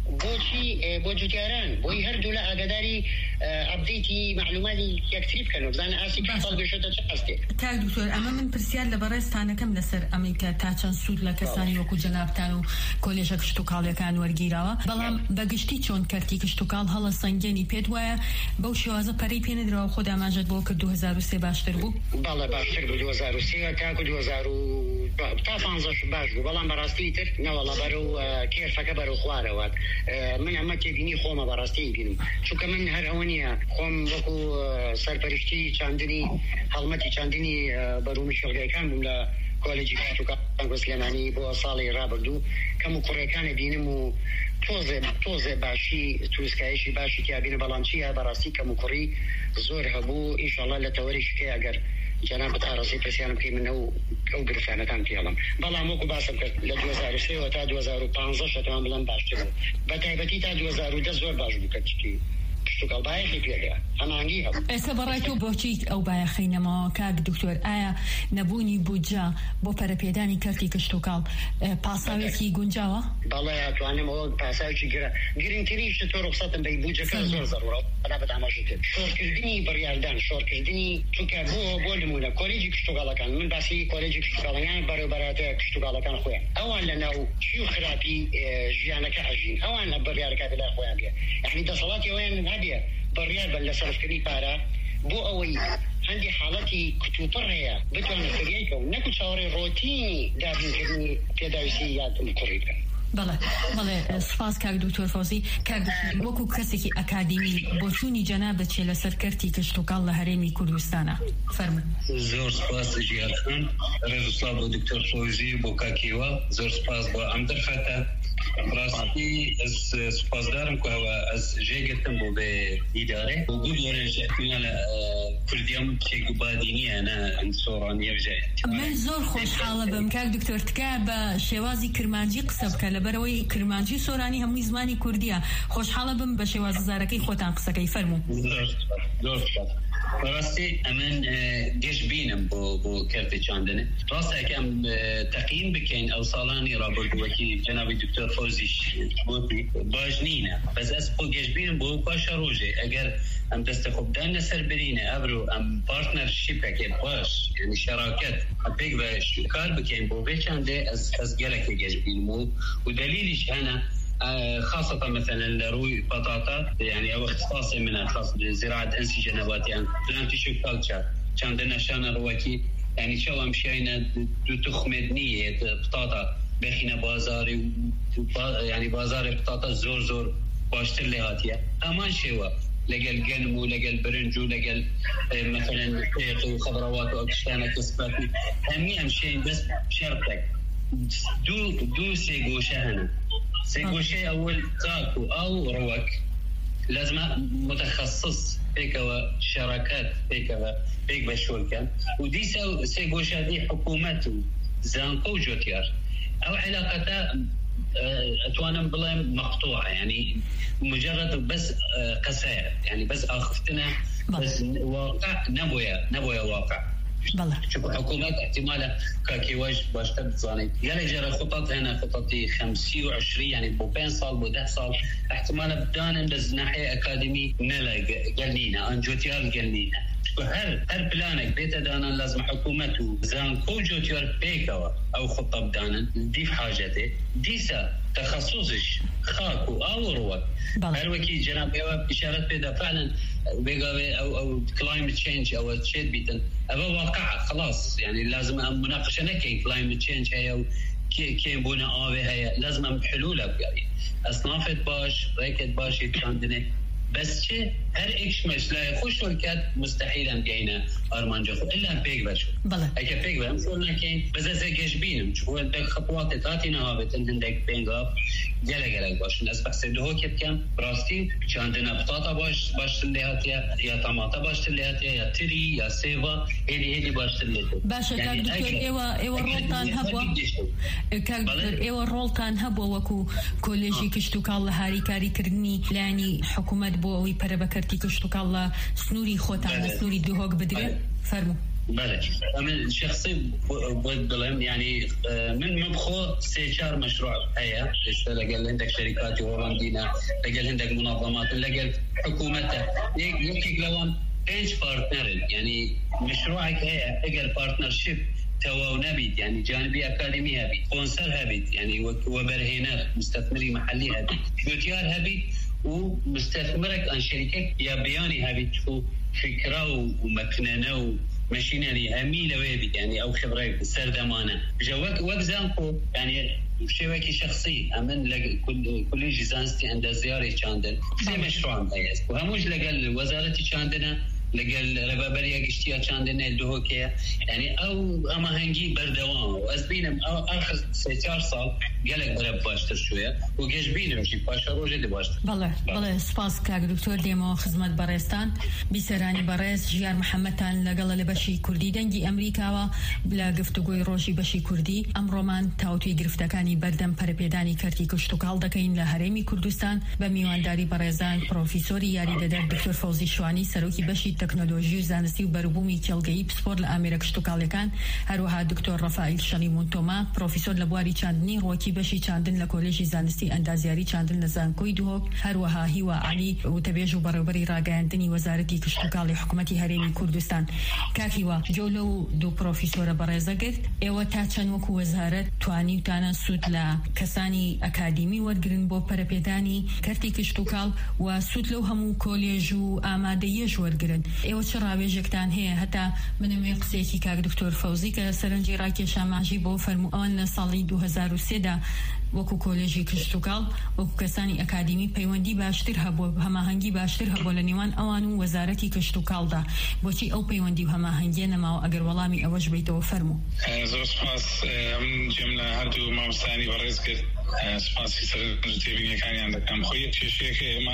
بوشي بوجوتياران بوي هر دولة أقداري أبديتي معلوماتي يكتريب كانوا بزان آسي كحصل بشوطة شخصتي تاك دكتور أما من برسيال لبرستانا كم لسر أمريكا تاچان سود لكساني وكو جنابتانو كوليجا كشتوكال كان ورگيراوا بلام بقشتي چون كرتي كشتوكال هلا سنگيني بيدوايا بوشي وازا پري بين دروا خود اماجد بو كر دو هزار و سه باشتر بو بالا باشتر بو دو هزار و سه تاكو دو هزار تا پانزش باش بو بلام براستي تر نه والله برو كير فك برو خوارات من اما تبيني خوما براستي بينم شو كمان هر اونيا خوم وكو سرپرشتي چاندني حلمتي چاندني برو شغل كان ولا كوليجي تو كان سليماني بو صالي رابردو كم كوريكان بينمو توزه توزه باشي توسكايشي باشي كابين بالانشيا براستي كم كوري زور هبو ان شاء الله لتوريش كي اگر جناب تعرسي بسيانم كي منه او قرفانه تام كيالم بلا موكو باسم ل دو هزار و سه و تا دو هزار و پانزده تمام بلان باشتر بتايبتي تا دو هزار و ده زور باش بكتشي شتوكال بايخي بيها انا عندي هم اسا برايتو بوچي او بايخي نما كاك دكتور ايا نبوني بوجا بو پرپيداني كرتي كشتوكال پاساوي كي گونجاوا بلا تو انا مو پاساوي كي گرا گرين تريش تو رخصتن بي بوجا كان زور ضرورة انا بتعمجت شور كردني بريالدان شور كردني چونكه بو بولمونا كوليجي كشتوكال كان من باسي كوليجي كشتوكال يعني برو برات كشتوكال كان خويا اوان لناو شيو خرابي جيانك عجين اوان بريالك بلا خويا يعني ده صلاتي وين هذه بريال بل صرف كني بارا بو أوي عندي حالتي كتوبرية بتوان كريكم نكو شاوري روتيني دابين كني تداويسيات مقريبا بله بله سپاس کاک دکتور فوزی کاک وکو کسی که اکادمی بوچونی جناب چه لسر کرتی کشتوکال لهرمی کردستانه فرمون زور سپاس جیاد خان رضا صاحب دکتور فوزی بو کاکیوا زور سپاس با امدر خطا راستی از سپاس دارم که از جیگتم بو به اداره و گود ورش احتمال کردیم چه گبادینی انا انصورانی بجای من زور خوش حاله بم کاک دکتور تکا با شوازی کرمانجی قصب که لبروی کرمانجی سورانی هموی زمانی کردیه خوش حاله بم با شواز زارکی خوتان قصه که فرمون زور زور راستی امن گش بینم بو بو کرتی چاندنه راستی که ام تقییم بکن او سالانی را بردو وکی جناب دکتر فوزیش بودی باش نینه بس از بو گش بینم بو پاشا روژه اگر ام دست خوب دان سر برینه ابرو ام پارتنرشیپ که باش یعنی شراکت بیگ و کار بکن بو بچنده از از گلک گش بینم و دلیلش هنا خاصة مثلا روي بطاطا يعني أو اختصاصي منها خاص بزراعة أنسجة نباتية يعني بلانتيشو كالتشر كان عندنا شان رواكي يعني شو مشينا دو تخمدنية بطاطا بخينا بازاري يعني بازاري بطاطا زور زور باشتر لهاتية أمان شوا لقل جنمو لقل برنجو لقل مثلا فيق وخضروات وأكشتانا كسباتي همي أمشين بس شرطك دو دو سيقو شهنا سيقول شيء أول تاكو أو روك لازم متخصص هيك شراكات هيك هيك بشول كان ودي سو سيقول شيء دي حكومته زانقو جوتيار أو علاقته أتوانا بلا مقطوعة يعني مجرد بس قسايا يعني بس أخفتنا بس واقع نبويا نبويا واقع شوف حكومات احتمال كاكيواج باشتر بزاني قال جرى خطط هنا خططي خمسة وعشرين يعني بو بين صال بو ده صال احتمال بدانا بس ناحية أكاديمي نلا قلنينا أنجوتيال قلنينا هر هر بلانك بيت دانا لازم حكومته زان كل جوتيال بيكوا أو خطة بدانا ديف حاجته ديسا تخصصش خاكو أو روك هر وكي جناب جواب إشارة بيدا فعلا بيقى أو أو كلايمت تشينج أو تشيد بيتن أبا واقعة خلاص يعني لازم مناقشة نكين كلايمت تشينج هي أو كي كي بونا آوي هي لازم حلولها يعني أصنافت باش ريكت باش يتشاندنه بس شيء هر إيش مش لا يخش وركات مستحيل أن جينا أرمان جفو إلا بيج بشو أيك بيج بهم صورنا كين بس إذا جيشبينهم شو عندك خطوات تاتينا هابت عندك بينغاب جلا جلا باش الناس بحسده هو كيف كان براستي عندنا بطاطا باش باش تلياتيا يا طماطة باش تلياتيا يا تري يا سيفا هذي هذي باش تلياتيا باش كان دكتور إيوا إيوا رولتان هبوا كان إيوا رولتان هبوا وكو كوليجي كشتو كالله هاري كاري كرني لاني حكومة بوي بربكرتي كشتو كالله سنوري خوتان سنوري دوهوك بدري فرمو بله من شخصي بقولهم يعني من مبخو سيشار مشروع هيا لقال عندك شركات هولندينا لقال عندك منظمات لقال حكومته يكيك لهم بينش بارتنر يعني مشروعك هيا اجل بارتنرشيب توا نبيت يعني جانبي أكاديمي هبيت سبونسر هبيت يعني وبرهينات مستثمري محلي هبيت بيوتيار هبيت ومستثمرك عن شركة يا بياني هبيت فكرة ومكننة وماشينري هميلة ويبيت يعني أو خبرة سردمانة جواك وقزانكو يعني شوكي شخصي أمن لق كل كل جزانستي عند زيارة شاندن في مشروع مميز وهموش لقال وزارة شاندنا لقال ربابريا قشتيا شاندنا الدهوكيا يعني أو أما هنجي بردوان وأزبينم آخر ستار صال قالك برب باشتر شوية وجيش بينم شي باشر وجد باشتر. بالله بالله سباس كاك دكتور ديمو خدمة بريستان بسراني بريس جيار محمد تان لقال لبشي كردي دنجي أمريكا وبلا قفتقوي روشي بشي كردي أمرومان تاوتي قرفتكاني بردم پرپیدانی کرتی کشتوکال دکین لهرمی کردستان بمیوانداری برزان پروفیسوری یاری دادر دکتر فوزی شوانی سروکی بشی تکنولوژی و زانستی و بربومی کلگی بسپور لامریکا کشتوکالکان هروها دکتر رفائیل شلیمون توما پروفیسور لبواری چاندنی روکی بشی چاندن لکولژی زانستی اندازیاری چاندن لزانکوی دوک هروها هیوا علی و تبیجو برابری راگاندنی وزارتی کشتوکال حکومتی هرمی کردستان کاکیوا جولو دو پروفیسور برزگرد ایوا تا چند وکو وزارت توانی و تانا سود لا کسانی اکادمی ورگرن بو پرپیدانی کرتی کشتوکال و سود لو همو کولێژ و ئامادەییەش وەرگرن ئێوە چ ڕاوێژێکتان هەیە هەتا منەوێ قسێکی کاک دکتۆر فەوزی کە سەرنجی ڕاکێشاماژی بۆ فەرمووان لە ساڵی دوو هەزار و سێ دا وەکو کۆلێژی کشتوکال وەکو کەسانی ئەکادمی پەیوەندی باشتر هەبوو هەماهەنگی باشتر هەبوو لە نێوان ئەوان و وەزارەتی کشتوکالدا بۆچی ئەو پەیوەندی و هەماهەنگیە نەماوە ئەگەر وەڵامی ئەوەش بیتەوە فەرموو. زۆر سپاس جملە هەردوو مامۆستانی بەڕێز کرد سپاسی سەر تێبینیەکانیان دەکەم خۆی کێشەیەکە ئێمە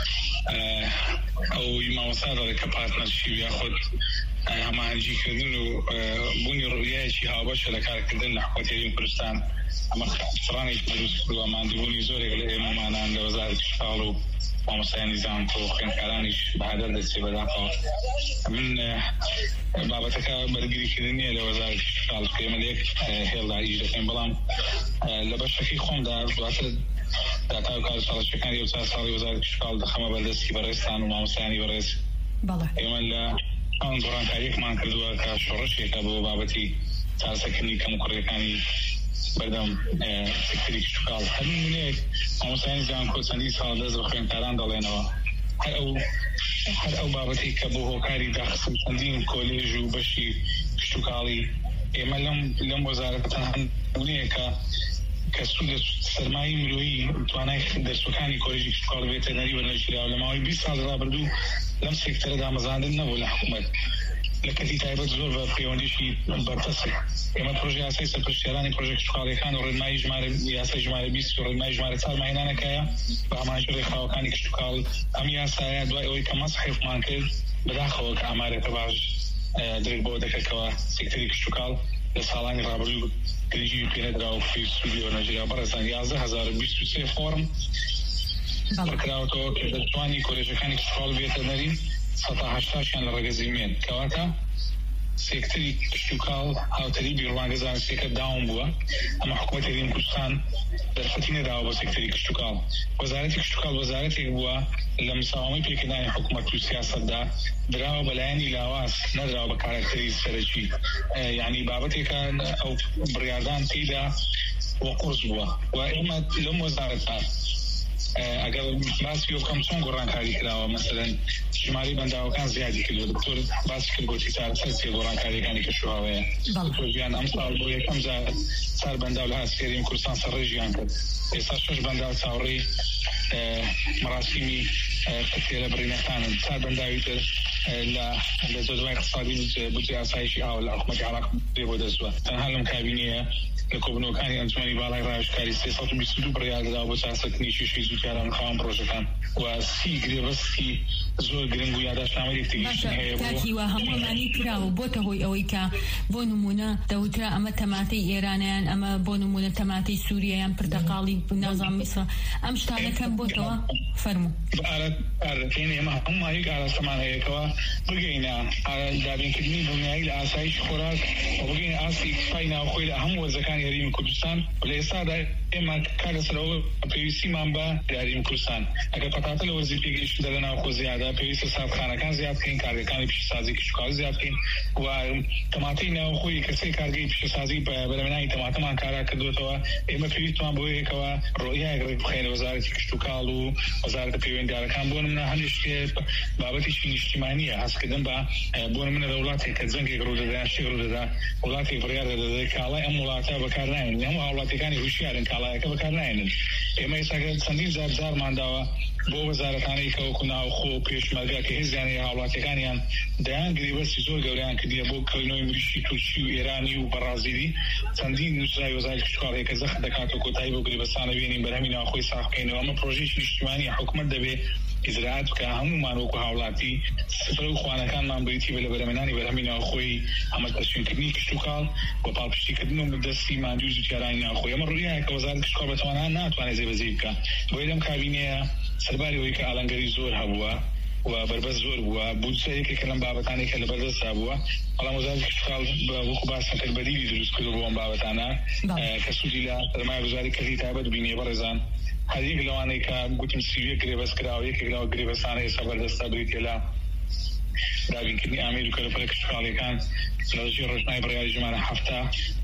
ئەو مامۆستا دەڵێت کە پارتنەرشیپ یاخود هەماهەنگیکردن و بوونی ڕوویایەکی هاوبەشە لە کارکردن لە حکومەتی هەرێمی کوردستان ئەمە فڕانێکی دروست کردووە ماندووبوونی زۆرێک لە ئێمەمانان لە وەزارەتی کشتوکاڵ و مامۆستایانی زانکۆ و خوێندکارانیش بەهادەر دەچێ بەداخەوە من بابەتەکە بەرگریکردن نییە لە وەزارەتی کشتوکاڵ کە ئێمە لە یەک هێڵدا ئیش دەکەین بەڵام لە بەشەکەی خۆمدا دواتر داتا و کار چاڵەشەکانی و چوار ساڵی وەزارەتی کشتوکاڵ دەخەمە بەردەستی بەڕێستان و مامۆستایانی بەڕێز ئێمە لە ئەوەن دۆڕانکاریەکمان کردووە کە شۆڕشێکە بۆ بابەتی چارەسەرکردنی کەم و کوڕیەکانی بەردەم سێکتەری کشتوکاڵ هەموو نمونەیەک مامۆستایانی زانکۆ چەندین ساڵ دەست بە خوێندکاران دەڵێنەوە هەر ئەو هەر ئەو بابەتی کە بۆ هۆکاری داخستن چەندین کۆلێژ و بەشی کشتوکاڵی ئێمە لەم لەم وەزارەتە هەموونەیە کە کە سوود سەرمایی مرۆیی توانای دەرسەکانی کۆلێژی کشتوکاڵ ڤێتەرنەری وەرنەگیراوە لە ماوەی بیست ساڵ ڕابردوو لەم سێکتەرەدا مەزاندن نەبوو لە حکوومەت لە کەتی تایبەت زۆر بە پەیوەندیشی بەرپرسە ئێمە پرۆژە یاسای سەرپرشتیارانی پرۆژە کشتوکاڵیەکان و ڕێنمایی ژمارە یاسای ژمارە بیست و ڕێنمایی ژمارە چوار ماهێنانەکەیە بە ئاماژەی ڕێکخراوەکانی کشتوکاڵ ئەم یاسایە دوای ئەوەی کە مەسح حیفمان کرد بەداخەوە کە ئامارێتە باش درێک بۆ دەکەکەوە سێکتەری کشتوکاڵ لە ساڵانی ڕابردوو گرنگی پێنەدراوە فی سوودی وەرنەگیرا بەڕێزان یازدە هەزار و بیست و سێ فۆرم بڕکراوەتەوە کە دەتوانی کۆلێژەکانی کشتوکاڵ ڤێتەرنەری سەد و هەشتاشیان لە ڕێگە زیلمێن کەواتە سێکتری کشتتوکاڵ هاوتەری بیرڕوانگەزان سێکە داوم بووە ئەمە حکوومەتی هەرێمی کوردستان دەرفەتی نەداوە بۆ سێکتری کشتتوکاڵ وەزارەتی کشتتوکاڵ وەزارەتێک بووە لە مساوامەی پێکردنانی حکوومەت و سیاسەتدا دراوە بەلایەنی لاواز نەدراوە بە کارکتەری سەرەکی یعنی بابەتێکە ئەو بڕیاردان تێیدا وە قورس بووە و ئێمە لەم وەزارەتە ئەگەر باسی بکەم چۆن گۆڕانکاری کراوە مەسەلەن ژماری بەنداوەکان زیادی کردووە دکتۆر باسی کرد بۆ سەر گۆڕانکاریەکانی کەشوهاوەیە ژیان ئەم ساڵ بۆ یەکەم جار چار بەنداو لە هەرێمی کوردستان سەرڕێژیان کرد ئێستا شەش بەنداو چاوەڕێی مەراسیمی فەرخێرە بڕینەکانن چار بەنداوی تر لە جەزوای اقتصادی بودجێ ئاسایشی ئاو لە حکوومەتی عێراق بێ بۆ دەستووە تەنها لەم کابینەیە لە کۆبنەوەکانی ئەنجومەنی باڵای ڕاوێژکاری سێ سەد و بیست و دوو بڕیاردەدا بۆ چاسەکنی کێشەی زووتیاران خاوەن پرۆژەکان و سی گرێبەستی زۆر گرنگ و یادداشتنامەی یەکتریشتن هەیە تاکیوە هەموومانی کراوە بۆتە هۆی ئەوەی کە بۆ نمونە دەوترا ئەمە تەماتەی ئێرانیان ئەمە بۆ نمونە تەماتەی سووریایان پردەقاڵی نازام میسڵ ئەم شتانەکەم بۆتەوە فەرموو ئێمە هەمومانی ئاراستەمان هەیەکەوە بگەینە دابینکردنی دڵنیایی لە ئاسایش خۆراک و بگەینە ئاستی ئیکتیفای ناوخۆی لە هەموو وەرزەکانی هەرێمی کوردستان لە ئێستادا ئێمە کار لەسەرەوە پێویستیمان بە هەرێمی کوردستان ئەگەر پەتاتە لە وەرزی پێگەیشتنە لە ناوخۆ زیادە پێویستە سابخانەکان زیاد بکەین کارگەکانی پیشەسازی کشتتوکاڵ زیاد بکەین و تەماتەی ناوخۆی کەسەی کارگەی پیشەسازی بەرەمێنانی تەماتەمان کارا کردوێتەوە ئێمە پێویستمان بۆ یەکەوە ڕۆیایەک ڕێک بخەین وەزارەتی کشتتوکاڵ و وەزارەتە پەیوەندیدارەکان بۆ نمونە هەندێک شتێ بابەتێکی نیشتیمانیە هەستکردن بە بۆ نمونە لە وڵاتێک کە جەنگێک ڕوودەدا شتێک ڕوودەدا وڵاتێک بڕیار دەدەدەی کاڵای ئەم وڵاتە بەکارنایێن هەموو وڵاتەکانی هوشیارن کاڵایەکە بەکارنایێنن ئێمە ئێستاگە چەندین جار جارمانداوە بۆ وەزارەتانەی کەوەکو ناوخۆ و پێشمەرگە کە هێزیانی هاوڵاتیەکانیان دەیان گریبەستی زۆر گەوریان کردیە بۆ کڕینەوەی مریشی تورکی و ئێرانی و بەرازیلی چەندین نووسرای وەزارەتی کشتتوکاڵ کە زەخت دەکاتەوە کۆتایی بۆ گریبەستانە بێنین بەرهەمی ناوخۆی ساغ بکەینەوە ئەمە پرۆژەیەکی نیشتیمانی حکوومەت دەبێ ئیزراعات بکە هەموومان وەکو هاوڵاتی سفرە و خوانەکانمان بریتی بە لە بەرهەمێنانی بەرهەمی ناوخۆی ئەمەتەشوینکردنی کشتتوکاڵ و پاڵپشتیکردن و دەستی ماندوو زووتیارانی ناوخۆی ئەمە ڕوویایە کە وەزارەتی کشتتوکاڵ بەتوانان ناتوانێت جێبەجێ بکە بۆیە لەم کابینەیە سەرباری ئەوەی کە ئاڵنگەری زۆر هەبووە و بربەست زۆر بووە بودجەیەکێکە لەم بابەتانێکە لە بەردەستا بووە بەڵام وەزارەتی کشتتوکاڵ وەکو باسان کرد بەدیلی دروست کردو بۆ ئەم بابەتانە کە سوودی لە سەرمایەگوزاری کردی تایبەت بینێ بەڕێزان هەریەک لەوانەی کە گوتم سیویە گرێبەست کراوە یەکێک لەوە گرێبەستانە ئێستا بەردەستا بریتێ لە دابینکردنی ئامێر و کەلەپەلە کشتتوکاڵیەکان لەژێر ڕۆژنامەی بڕیاری ژمارە هەفتە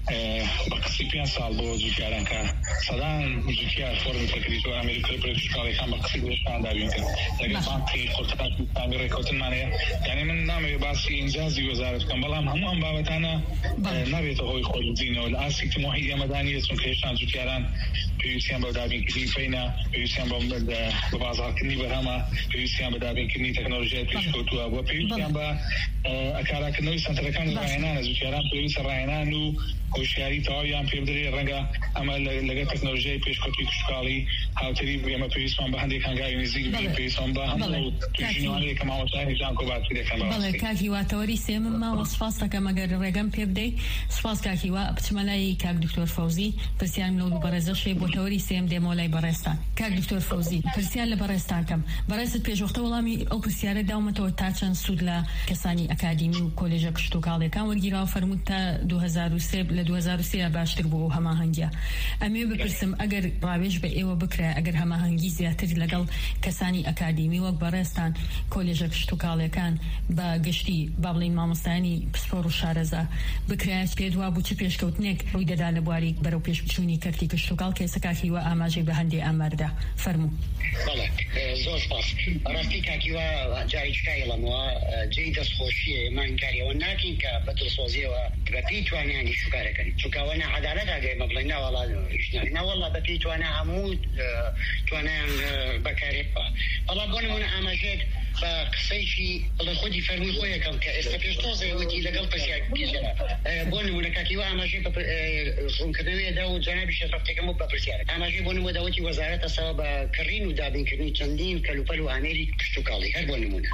بە قسەی پێنج ساڵ بۆ زووتیاران کە سەدان زووتیار فۆرمی تەکلیتەوە ئامێر و کەلەپەلە کشتتوکاڵیەکان بە قسەی گەشتان دابین کرد لەگەڵ بانکی خۆرتاکی ئامی ڕێکەوتنمان هەیە یعنی من نامەوێت باسی ئینجازی وەزارەت بکەم بەڵام هەموو ئەم بابەتانە نابێتە هۆی خۆشببینەوە لە ئاستی محیط ئێمەدانیە چونکە هێشتا زووتیاران پێویستیان بە دابینکردنی فەینە پێویستیان بە بازاڕکردنی بەرهەمە پێویستیان بە دابینکردنی تەکنۆلۆژیای پێشکەوتووە بۆ پێویستیان بە ئەکاراکردنەوەی سەنتەرەکانی ڕاهێنانە زووتیاران پێویستە ڕاهێنان و هۆشیاری تەواویان پێ بدرێت ڕەنگە ئەمە لەگەڵ تەکنۆلۆژیای پێشکەوتوی کشتتوکاڵی هاوتەری ئێمە پێویستمان بە هەندێک هەنگاوی نزیک بین پێویستمان بە هەموو توێژینەوەی کە مامۆستای هێزان کۆباتری دەکەن بەڵێ کاکی واتەوەری سێمم ماوە سپاس دەکەم ئەگەر ڕێگەم پێ بدەیت سپاس کاکی وا بچمە لای کاک دکتۆر فەوزی پرسیارم لەو بەڕێزەشێ بۆ تەوەری سێم دێمەوە لای بەڕێستان کاک دکتۆر فەوزی پرسیار لە بەڕێستانکەم بەڕێست پێشوەختە وەڵامی ئەو پرسیارە داومەتەوە تا چەند سوود لە کەسانی ئەکادیمی و کۆلێژە کشتتوکاڵیەکان وەرگیراوە فەرمووت تا دوو هەزار و سێ لە دوو هەزار و سێ باشتر بوو هەماهەنگیە ئەمێ بپرسم ئەگەر ڕاوێژ بە ئێوە بکرێ ئەگەر هەماهەنگی زیاتر لەگەڵ کەسانی ئەکادیمی وەک بەڕێستان کۆلێژە کشتتوکاڵیەکان بە گشتی با بڵێن مامۆستایانی پسپۆر و شارەزا بکرێت پێ دوا بوو چ پێشکەوتنێک ڕووی دەدا لە بواری بەرەو پێشبچوونی کەرتی کشتتوکاڵ کە ئێستا کاکیوە ئاماژەی بە هەندێ ئاماردا فەرموو بەڵێ زۆر سپاس ڕاستی کاکیوە جاری چکایڵەمەوە جێی دەستخۆشیە مانکاریەوە ناکەین کە بە دڵسۆزیەوە بەپی توانیانی شوکارەکەن چونکەوە عەدالەت ئاگەی مەبڵێ ناوەڵا ژنانی ناوەڵا بەپی توانە هەموو توانیان بەکارێتەوە بەڵام بۆ نمونە ئاماژێت بە قسەیکی بڵێ خودی فەرمووی خۆی یەکەم کە ئێستا پێش تۆزێوەتی لەگەڵ پرسیار کێژەرە بۆ نمونە کاکیوە ئاماژەی ڕوونکردنەوەیەدا و جەنابی شێخەفتێکەکەم بۆ بە پرسیارە ئاماژەی بۆ نمونە داوەتی وەزارەتە سەوا بە کڕین و دابینکردنی چەندین کەلوپەل و ئامێری کشتتوکاڵی هەر بۆ نمونە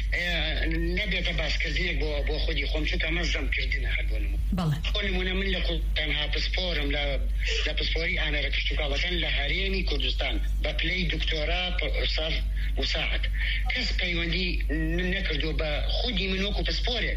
نەبێتە باسکردنێک بۆ بۆ خودی خۆم چونکە ئەمە زەمکردنە هەر بۆ نمونە بۆ نمونە من لە تەنها پسپۆرم لە پسپۆری ئامێرە کشتتوکاڵەکان لە هەرێمی کوردستان بە پلەی دکتۆرا سەر مساعد کەس پەیوەندی نەکردو بە خودی من وەکو پسپۆرێک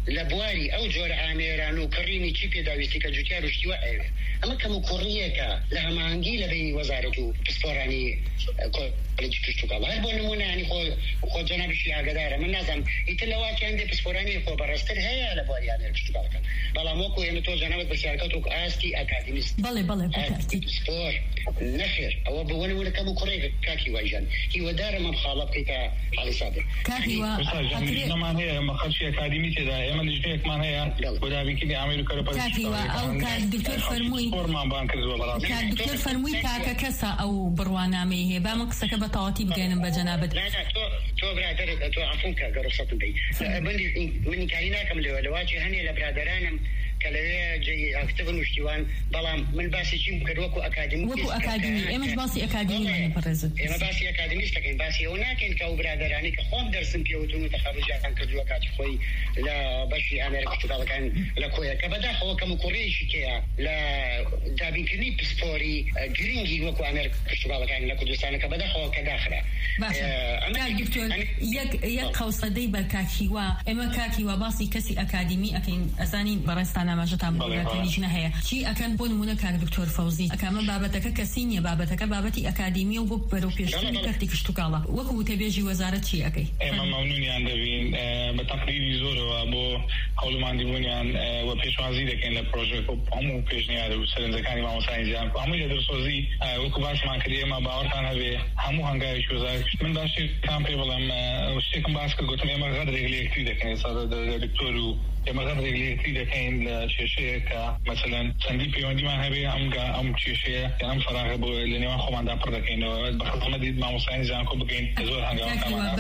لبواري او جور اميران وكريني تشيبي داويستي كجوتيار وشتوا ايه اما كم كوريكا لها مانجي لبي وزارته بسبوراني كولج كشتوكال هل بونمونا يعني خو خو جناب الشيعة قدارة من نظام يتلوات عندي بسبوراني خو برستر هيا لبواري امير كشتوكال بلا موكو يمتو جنابت بسياركتوك استي اكاديميست بله بله بالتاكيد سبور نخير او بونمونا كم كوريكا كاكي واجان هي ودار ما بخالب كيكا علي صادق كاكي وا زمان هي ما خرج اكاديمي كذا اما اللي كمان هي ودا بيكي عملوا كربلاء كاكي وا او كان دكتور فرموي فورما بانك زوبرا كان دكتور فرموي كاكا كسا او بروانامي هي با مقصك بطاطي بجانب بجنابت لا لا تو تو برادر تو عفوك قرصت بي من من كايناكم لواجه هني لبرادرانم كلاه جي اكتبن وشتوان بلام من باسي شيم كدوكو اكاديمي وكو اكاديمي ايمش باسي اكاديمي من برزت ايما باسي اكاديمي لكن باسي هناك كاو برادراني كخوم درسن بيوتون تخرجات عن كدوكات خوي لا باشي امريكا تبقى كان لكويا كبدا هو كم كوريش كيا لا دابين كني بسبوري جرينجي وكو امريكا تبقى كان لكردستان كبدا هو كداخله انا دكتور يك يك قوصدي بالكاكيوا اما كاكيوا باسي كسي اكاديمي اكن اساني برستان ما جتام بولاتنيشنا هي شي اكن بون منك دكتور فوزي اكما بابتك كسينيا بابتك بابتي اكاديمي وبرو بيشتي كرتي كشتوكالا وكو تبيجي وزاره شي اكي اما ممنوني عند بين بتقرير زور ابو حول ما عندي بنيان وبيشوازي لكن البروجي هم بيجني هذا وسلم زكاني ما مساعد هم يدرسوزي وكو باش ما كريم ما باورتان هذه هم هنگاي شوزا من داشي كان بيبلم وشيكم باسكو قلت لي ما غادر يغلي كثير كان صار الدكتور يما غادر يغلي كثير كان شيء مثلا سندي بيوندي ما هبي ام ام شيء كان فراغ بو اللي ما خو عندها بردا كاين بخصم دي ما مساعد زان كو بكين زور هنگا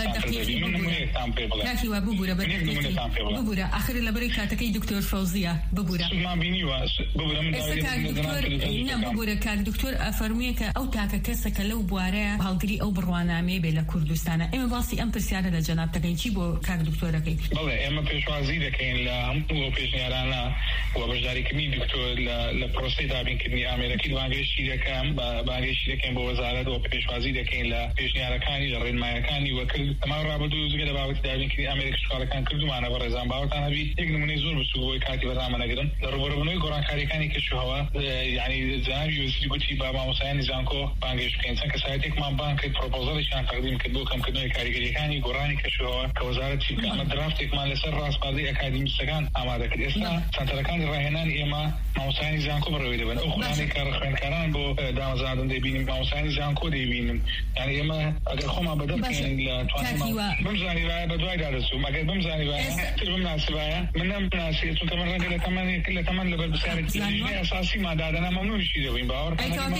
كاكي وبوبورا بوبورا اخر البركه تكي دكتور فوزيه بوبورا ما بيني واس بوبورا من دكتور نعم بوبورا كاك دكتور افرميك او تاك كسك لو بواره هالقري او بروانامي بلا كردستان اما باسي ام برسيانه لجناب تكي بو كاك دكتور كي والله اما بيشوازي كاين لا هم بيشنيرانا وبجاري كمي دكتور لبروستيتا بين كمي امريكي وانجليزي كان بانجليزي كان بوزاره وبيشوازي كاين لا بيشنيرا كاني جرين ما كاني وكل ما رابطو زغدا بابت دابين كمي امريكي شكار كان كردو معنا برزان باوتان ابي يقنمني زور بسوي كاتي برام نقدن لربربنوي قران كاري كاني كشو هوا يعني زان يوزي قلتي بابا مساين زانكو بانجليزي كان سان كسايتك ما بانك بروبوزال شان تقديم كدو كم كدو كاري كاني قراني كشو هوا كوزاره شي كان درافتك مال سر راس قاضي اكاديمي سكان اماده كدسنا سنتركان الرهنان ايما موساني زانكو برويده بن اخراني كارخن كاران بو دام زادن دي بين موساني زانكو دي بين يعني ايما اگر خما بدل كان لتواني بمزاني بقى بدواي دارسو ما قد بمزاني بقى بمناسب بقى من مناسب تو كمان رجل كمان كل كمان لبل بسعر اساسي ما دادنا ممنوع شيء وين باور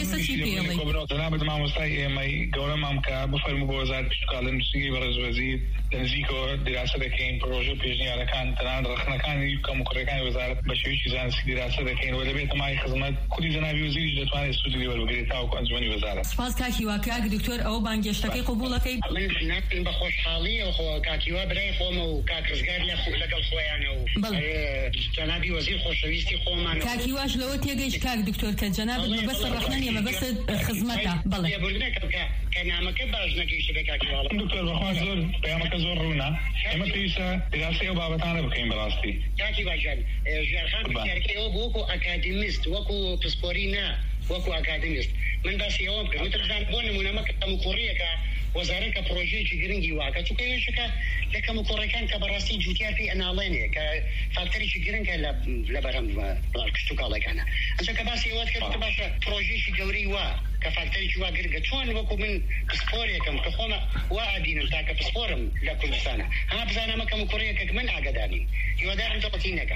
جناب ما مستعي ما گورم مام کا بفرم بوزارت شکالن سیگی برز وزیر نزیکو دراسه دکین پروژه پیشنی على كان تنان رخنا كان يكم كان وزارة بشويش زان دراسة دكين ولا بيت معي خدمات كل جنابي وزير جتواني استوديو والوقريتا وكأنزوني وزارة سپاس كاكي وكاك دكتور او بانجشتكي قبولك من ناكل بخوش حالية وخو كاكي وبراي خوما وكاك رزقار لخو لقل خويانا جنابي وزير خوشويستي خوما كاكي واش لو تيجيش كاك دكتور كجناب ما بس الرحمن ما بس خدمتها بلا يا بولناك كان عمك باجنا كيش بكاكي والله دكتور بخوش زور بيامك زور رونا اما بيسا دراسة وبابتانا بكين براستي كاكي واجان جارخان بشاركي وكو اكاديميست وكو بسبورينا وكو اكاديميست من بس يوم كنت تخدم بون منامك مكوريه وزاره كبروجي جيرنجي واكا تشكي شكا لك مكوريكان كبراسي جوتيا في اناليني كفاكتوري جيرنج لا لا برام كشتوكا لك انا انت كباسي وقت كنت باشا بروجي جوري وا كفاكتوري شو غير شلون وكو من سبوريا كم تخونا وادين تاع كسبورم لكل سنه انا بزانا ما كمكوريه كمن عقداني يودار انت قتينك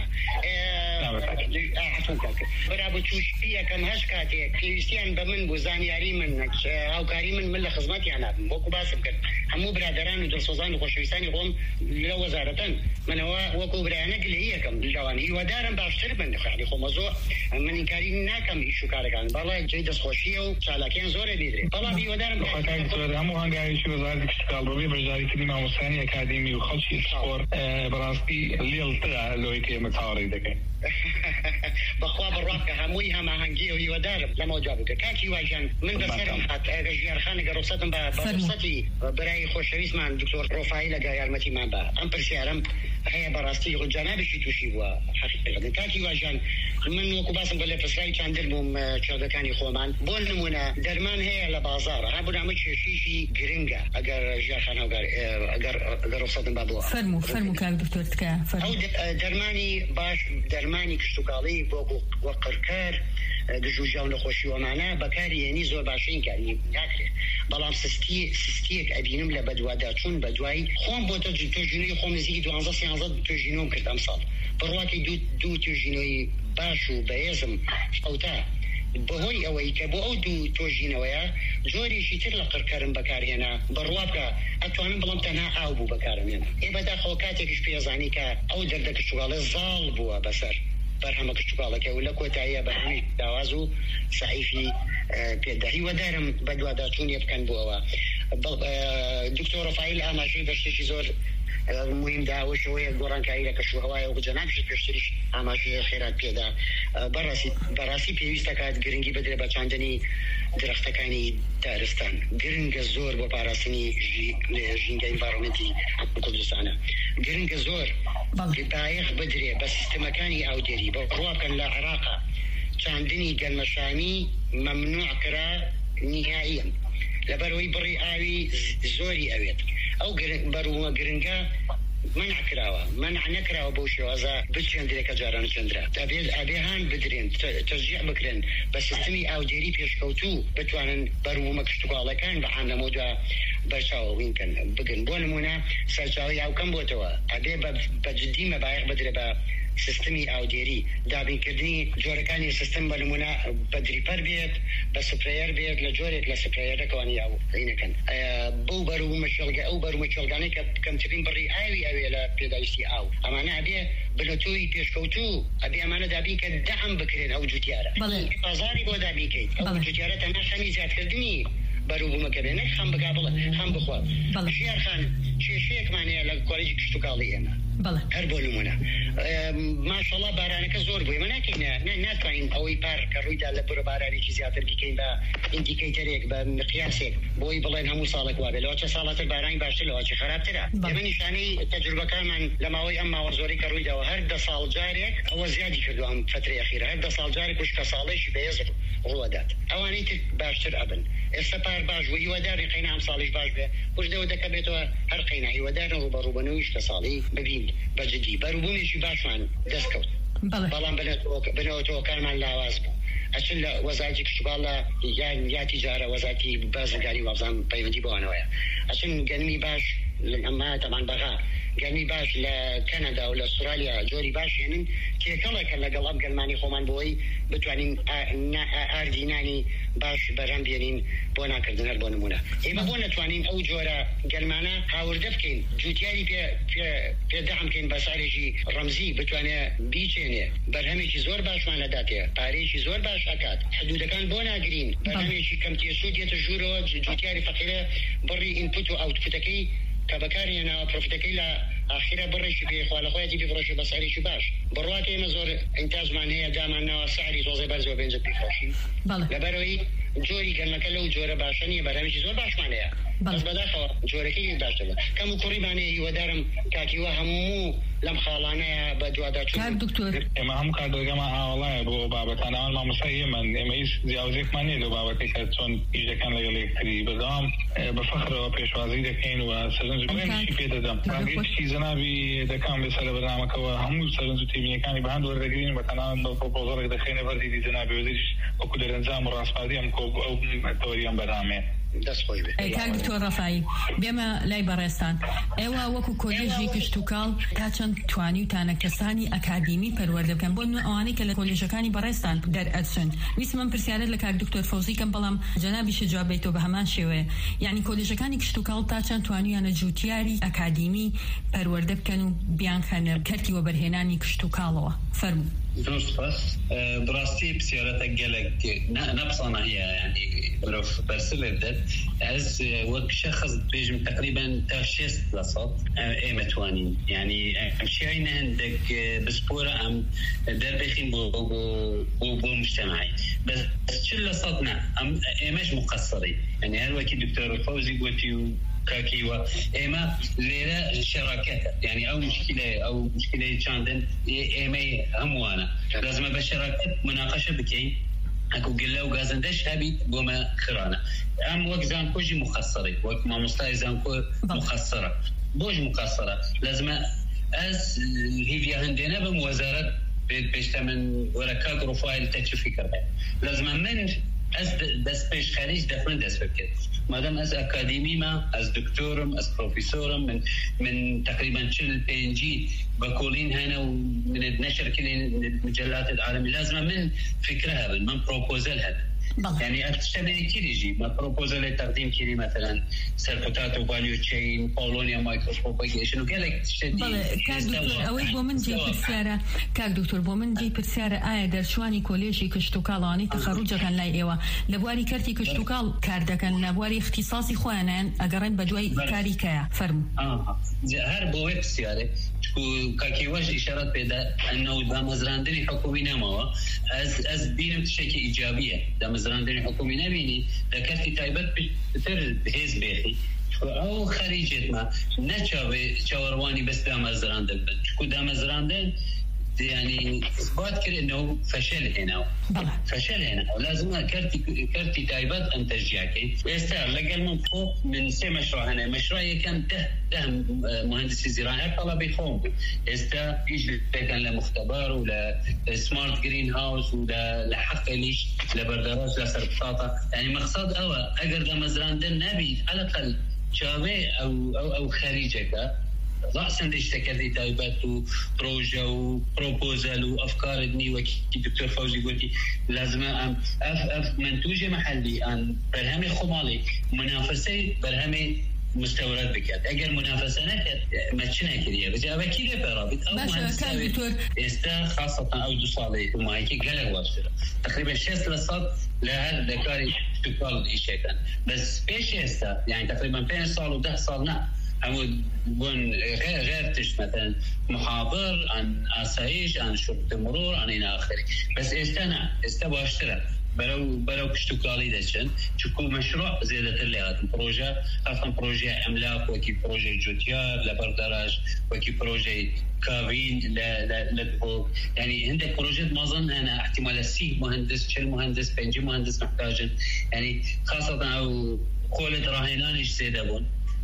اه عفوك برابو تشوش فيها كم هشكاتي كريستيان بمن بوزاني اريمن او كريمن من خدمتي انا وكو باسب كد همو برادران ودرسوزان وخوشويساني قوم لو وزارة من هو وكو برانك اللي هي كم جواني يودارن باشتر من يعني خو موضوع من انكاري ناكم يشو كاركان بالله جيدس خوشيه لكن زور بيدري طلع بيودارم كان همو هنگاي شو وزارة اشتغال روبي برجاري كلمة مساني اكاديمي وخلشي سبور براستي الليل طلع لو كي متعاري دكي بخوا بالرابطة همويها مع هنجي ويودارم لما جابك كاكي واجان من بسرم حتى جيار خاني قرصتهم برصتي براي خوشويس مع الدكتور روفايلا قايل متي مع با ام برسيارم هي براستي رجانا بشي توشي بوا حقيقة كاكي واجان من وكو باسم بلا فسراي كان دربهم شردكاني خومان بون نمونا درمان هي لبازار هابو نعمل شي شي جرينجا اگر جاخانا اگر اگر اگر وصلنا بابو فرمو فرمو كاك دكتور تكا او درماني باش درماني كشتوكالي بوكو وقركار دجوجاو نخوشي ومعنا بكاري يعني زور باشين كاري ياكري بلام سستي سستيك ابينم لبدوادا چون بدواي خوم بوتا توجيني خوم زيك دو انزا سيانزا توجينوم كرت امثال برواكي دو دو توجينوي باشو بيزم اوتا بهوي اوي كبو او دو توجينويا جوري شيتر لقركرم بكاري هنا برواكا اتوانم بلام تنها او بو بكارم هنا اي بدا خوكاتك شبيزاني كا او دردك الشغال زال بوا بسر برهمك الشغالك ولا كوتايا برهمي داوازو صحيفي بيدهي ودارم بدوا داتون يبكن بوا دكتور رفايل اما شي بشتي زور المهم دا وشويه قران كايله كشو هوايه وجناب شي بشتريش اما شي خيرات بيدا براسي براسي بيستكات جرينجي بدل بچاندني درختكاني دارستان جرينج زور بباراسني جينجا انفايرمنتي كردستان جرينج زور بدايخ بدري بس استمكاني او دري بروكن لا عراقه چاندني قلمشامي ممنوع كرا نهائيا لبروي بري اوي زوري اويت او برو جرينجا منع كراوة منع نكراوة بوشي وازا بتشين دريكا جاران چندرا ابي ابيهان بدرين ترجيع بكرن بس استمي او ديري بيشكوتو بتوانن برو مكشتوكالا كان بعنا مودا برشاو وين كان بقن بونمونا سرجاوي او كم بوتوا ابي بجدي ما بايغ بدري با سيستمي او ديري دابين كردني جوركاني سيستم بالمنا بدري بر بيت بس بلاير بيت لجوريك لسبلاير كواني او هنا كان بو برو مشلغا او برو مشلغاني كم تبين بري اوي اوي لا بيدايسي او اما انا ابي بلوتوي بيشكوتو ابي امانه دابين كدعم بكرين او جوتياره بازاري بو دابين كي او جوتياره انا خمي زاد كردني برو بمكبينك خم بقابل خم بخوا شير خان شي شيك معناها لكوليج كشتوكالي انا بله هربوا لمونا ما شاء الله بارانك زور بوي مناكين ناتوين اوي بار كرويدا لبرو باراني شي زياتر بكين با انديكيتريك بمقياسك بوي بلين همو صالك وابل لو صالات الباراني باش لو شي خراب ترى يعني شاني تجربه كمان لما وي اما ورزوري كرويدا وهرد صال جارك او زياده كردوام فتره اخيره هرد صال جارك وش كصالش بيزر روادات اواني باشتر ابن السبار باش وي وداري قينا ام صالح باش به وش دو دكبيتو هر قينا هي وداري وبرو بنويش كصالي ببين بجدي بربوني شي باشوان دسكوت بلان بناتو بناتو كان مال لاواز عشان وزارتي كشغاله يعني يا تجاره وزارتي بازغاني وزام بيمدي بوانويا عشان قنمي باش لما طبعا بغا قنمي باش لكندا ولا استراليا جوري باش يعني كي كلا كلا قلب قلماني خومان بوي بتوانين ارديناني باش برام بينين بونا كردنا البونمونا اما بونا توانين او جورا قلمانا هاورد بكين جوتياري في في في دعم كين بسارجي رمزي بتوانا بيچينه برهمي شي زور باش وانا داتيه باريشي زور باش اكاد حدود كان بونا جرين برهمي شي كم تيسوديه تجورو جوتياري فقيره بري انبوت او اوتبوتكي كبكاري انا بروفيتكي لا اخيرا بريش في اخوان اخواتي بفرشي بسعري شباش برواتي مزور انتاج معناها دائما سعري توزي برزو بينزل بفرشي لبروي جوري كان مكلو جوره باشني برامج زور باش معناها بس بداخل جوري كي باش كم كوري معناها ودارم كاكي وهمو لم خالانه بدوادا كار دكتور اما هم كار جماعه والله ابو بابا انا ما مسيما اما ايش زياوزك ماني لو بابا كاتون اذا كان لي بدام بفخر وبيشوازي دكين وسرنج بين شي بيد دم باقي شي زنابي دكان بسال برنامج هم سرنج تيمي كان بهند ورغين مثلا بروبوزال دخينا فردي زنابي وزيش وكل الانظام الراس فاديم كو او توريان برنامج کاک دکتۆر ڕەفایی بێمە لای بەڕێستان ئێوە وەکو کۆلێژی کشتوکاڵ تا چەند توانی و تانەکەسانی ئەکادیمی پەروەردە بکەن بۆ ئەوانەی کە لە کۆلێژەکانی بەڕێستان دەرئەچن ویسمم پرسیارەت لە کاک دکتۆر فەوزی کەم بەڵام جەنابیش جواب بیتەوە بە هەمان شێوەیە یعنی کۆلێژەکانی کشتوکاڵ تا چەند توانیانە جوتیاری ئەکادیمی پەروەردە بکەن و بیان خەنە کەرتی وەبەرهێنانی کشتوکاڵەوە فەرموو درست بس براستی بسیارت گلک نبصنا هي يعني بروف برسلت از وقت شخص بيجم تقريبا تشست لصوت ايمتوانين يعني مشينا عندك بسبوره ام دربخين بو بو بو مجتمعي بس شل صدنا ام ايمش مقصرين يعني هل وكي دكتور فوزي قلتي كاكي وإما ليرة شراكة يعني أو مشكلة أو مشكلة شاندن إما هموانا لازم بشراكة مناقشة بكين أكو قلة وغازندش هابي بوما خرانا أم وقت زانكوجي مخصري وقت ما مستاي زانكو مخصرة بوج مقصرة لازم أس هيفيا هندينا بموزارة بيشتمن وركا بروفايل تكشفي كربان لازم من أس دس بيش خارج دفن دس فكر مادام أس أكاديمي ما أس دكتورم أس بروفيسورم من من تقريبا شل بي إن جي بقولين هنا ومن النشر كل المجلات العالمية لازم من فكرها من بروبوزل هذا يعني أتشتمل كيريجي ما بروبوزل تقديم كيري مثلا سيربوتاتو فاليو تشين بولونيا مايكروبروباجيشن وكذلك تشتدي كاك دكتور أوي بومن جي برسيارة كاك دكتور بومن جي برسيارة آية درشواني كوليجي كشتوكالاني تخرج كان لا إيوا لبواري كرتي كشتوكال كاردا كان لبواري اختصاصي خوانان أقرن بدوي كاريكا فرم آه هر بوي برسيارة كاكي واش إشارات بدا أنه دامزراندني حكومي نموا أز أز بينم تشكي إيجابية دامزراندني حكومي نبيني ذكرتي تايبت بتر بهز بيخي أو خارجيت ما نشاوي شاورواني بس دامزراندن شكو دامزراندن يعني إثبات كده إنه فشل هنا فشل هنا ولازم كرتي كرتي تايبات أن تشجعكي ويستاهل لقى من فوق من سي مشروع هنا مشروع كان ده ده مهندس زراعي طلبي خوم استا يجي كان لمختبر ولا سمارت جرين هاوس ولا لحق ليش لبردراج لسرطاطة يعني مقصد أو أقدر مزرعة نبي على الأقل شابه أو أو أو خارجك رأساً اشتكلت تايبات وبروجة وبروبوزال وأفكار ابني وكي دكتور فوزي قلتي لازم أف أف منتوجة محلي أن برهمي خمالي منافسة برهمي مستورد بكات أجر منافسة نكت ما تشنا كذي بس أبى كذا برابط أو ما استا خاصة أو دوصالي وما هيك قلق واشترى تقريبا شيء لصاد لهذا ذكاري تقال إيش كان بس إيش استا يعني تقريبا بين صار وده صار نعم عمود بون غير غير تش مثلا محاضر عن آسايش عن شرطة مرور عن إلى آخره بس استنى استبى اشترى برو برو كشتوكالي دشن شكو مشروع زيادة اللي هذا البروجة أصلا بروجة عملاق وكي بروجة جوتيار لبردراج وكي بروجة كافين لا لا لا يعني عندك بروجة ما ظن أنا احتمال السي مهندس شل مهندس بنجي مهندس محتاج يعني خاصة أو قولة راهنانيش زيادة بون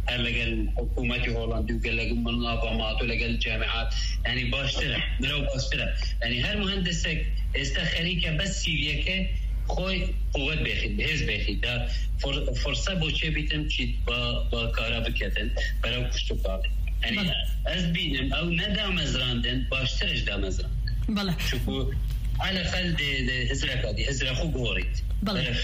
لقى حكومتي هولندي وقال لقى منظمات ولقى الجامعات يعني باشترى مرو باشترى يعني هالمهندسك استخريك بس سيفيك خوي قوة بيخي بهز بيخي دا فرصة بوشي بيتم شيء با كارا بكتن برو كشتو قاضي يعني از بينم او ندا مزراندن باشترش دا مزراندن بله شوفوا على الأقل دي هزرك دي هزرك خو غوريت بله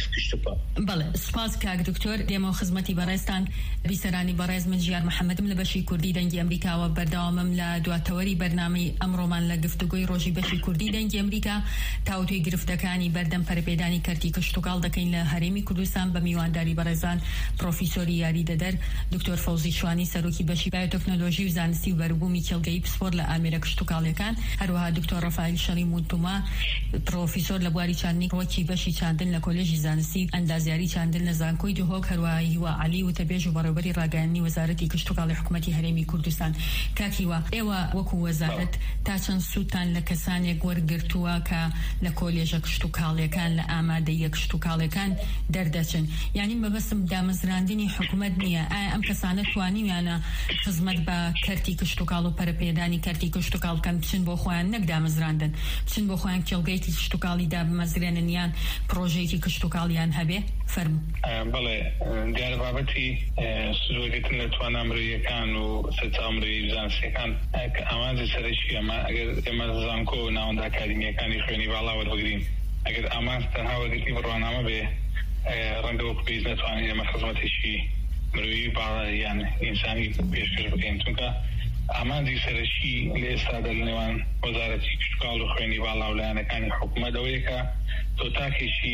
بله سپاس کاک دکتۆر دێمە خزمەتی بەڕێزتان بیسەرانی بەڕێز من ژیار محەممەدم لە بەشی کوردی دەنگی ئەمریکاوە بەردەوامم لە دواتەوەری بەرنامەی ئەمڕۆمان لە گفتوگۆی ڕۆژی بەشی کوردی دەنگی ئەمریکا تاوتوی گرفتەکانی بەردەم پەرپێدانی کەرتی کشتوکاڵ دەکەین لە هەرێمی کوردستان بە میوانداری بەڕێزان پرۆفیسۆری یاری دەدەر دکتۆر فەوزی شوانی سەرۆکی بەشی بایۆتەکنۆلۆژی و زانستی و بەروبوومی کێڵگەی پسپۆر لە ئامێرە کشتوکاڵیەکان هەروەها دکتۆر ڕەفائیل شەڵی مونتوما پرۆفیسۆر لە بواری چاندنی ڕۆکی بەشی چاندن لە کۆلێژی زانستی ئەندازیاری چاندن لە زانکۆی دهۆک هەروەها هیوا عەلی و تەبێژ و بەڕێوەبەری ڕاگەیاندنی وەزارەتی کشتوکاڵی حکوومەتی هەرێمی کوردستان کاکیوە ئێوە وەکو وەزارەت تا چەند سوودتان لە کەسانێک وەرگرتووە کە لە کۆلێژە کشتوکاڵیەکان لە ئامادەییە کشتوکاڵیەکان دەردەچن یعنی مەبەستم دامەزراندنی حکوومەت نییە ئایا ئەم کەسانە توانیویانە خزمەت بە کەرتی کشتوکاڵ و پەرەپێدانی کەرتی کشتوکاڵ بکەن بچن بۆ خۆیان نەک دامەزراندن بچن بۆ خۆیان کێڵگەیەکی کشتوکاڵی دابمەزرێنن یان پرۆژەیەکی کشتوکاڵیان هەبێ فەرموو بەڵێ دیارە بابەتی سوودەگرتن لە توانامرۆییەکان و سەرچاومرۆیی زانستیەکان ئامانجی سەرەکی ئەمە ئەگەر ئێمە زانکۆ و ناوەندە ئاکادیمیەکانی خوێنی باڵا وەربگرین ئەگەر ئامانج تەنها وەرگرتنی بڕوانامە بێ ڕەنگە وەکو پێویست نەتوانین ئێمە خزمەتێکی مرۆیی باڵا یان ئینسانی پێشکەش بکەین چونکە ئامانجی سەرەکی لە ئێستادا لە نێوان وەزارەتی کشتوکاڵ و خوێنی باڵا و لایەنەکانی حکوومەت ئەوەیە کە تۆ تاکێکی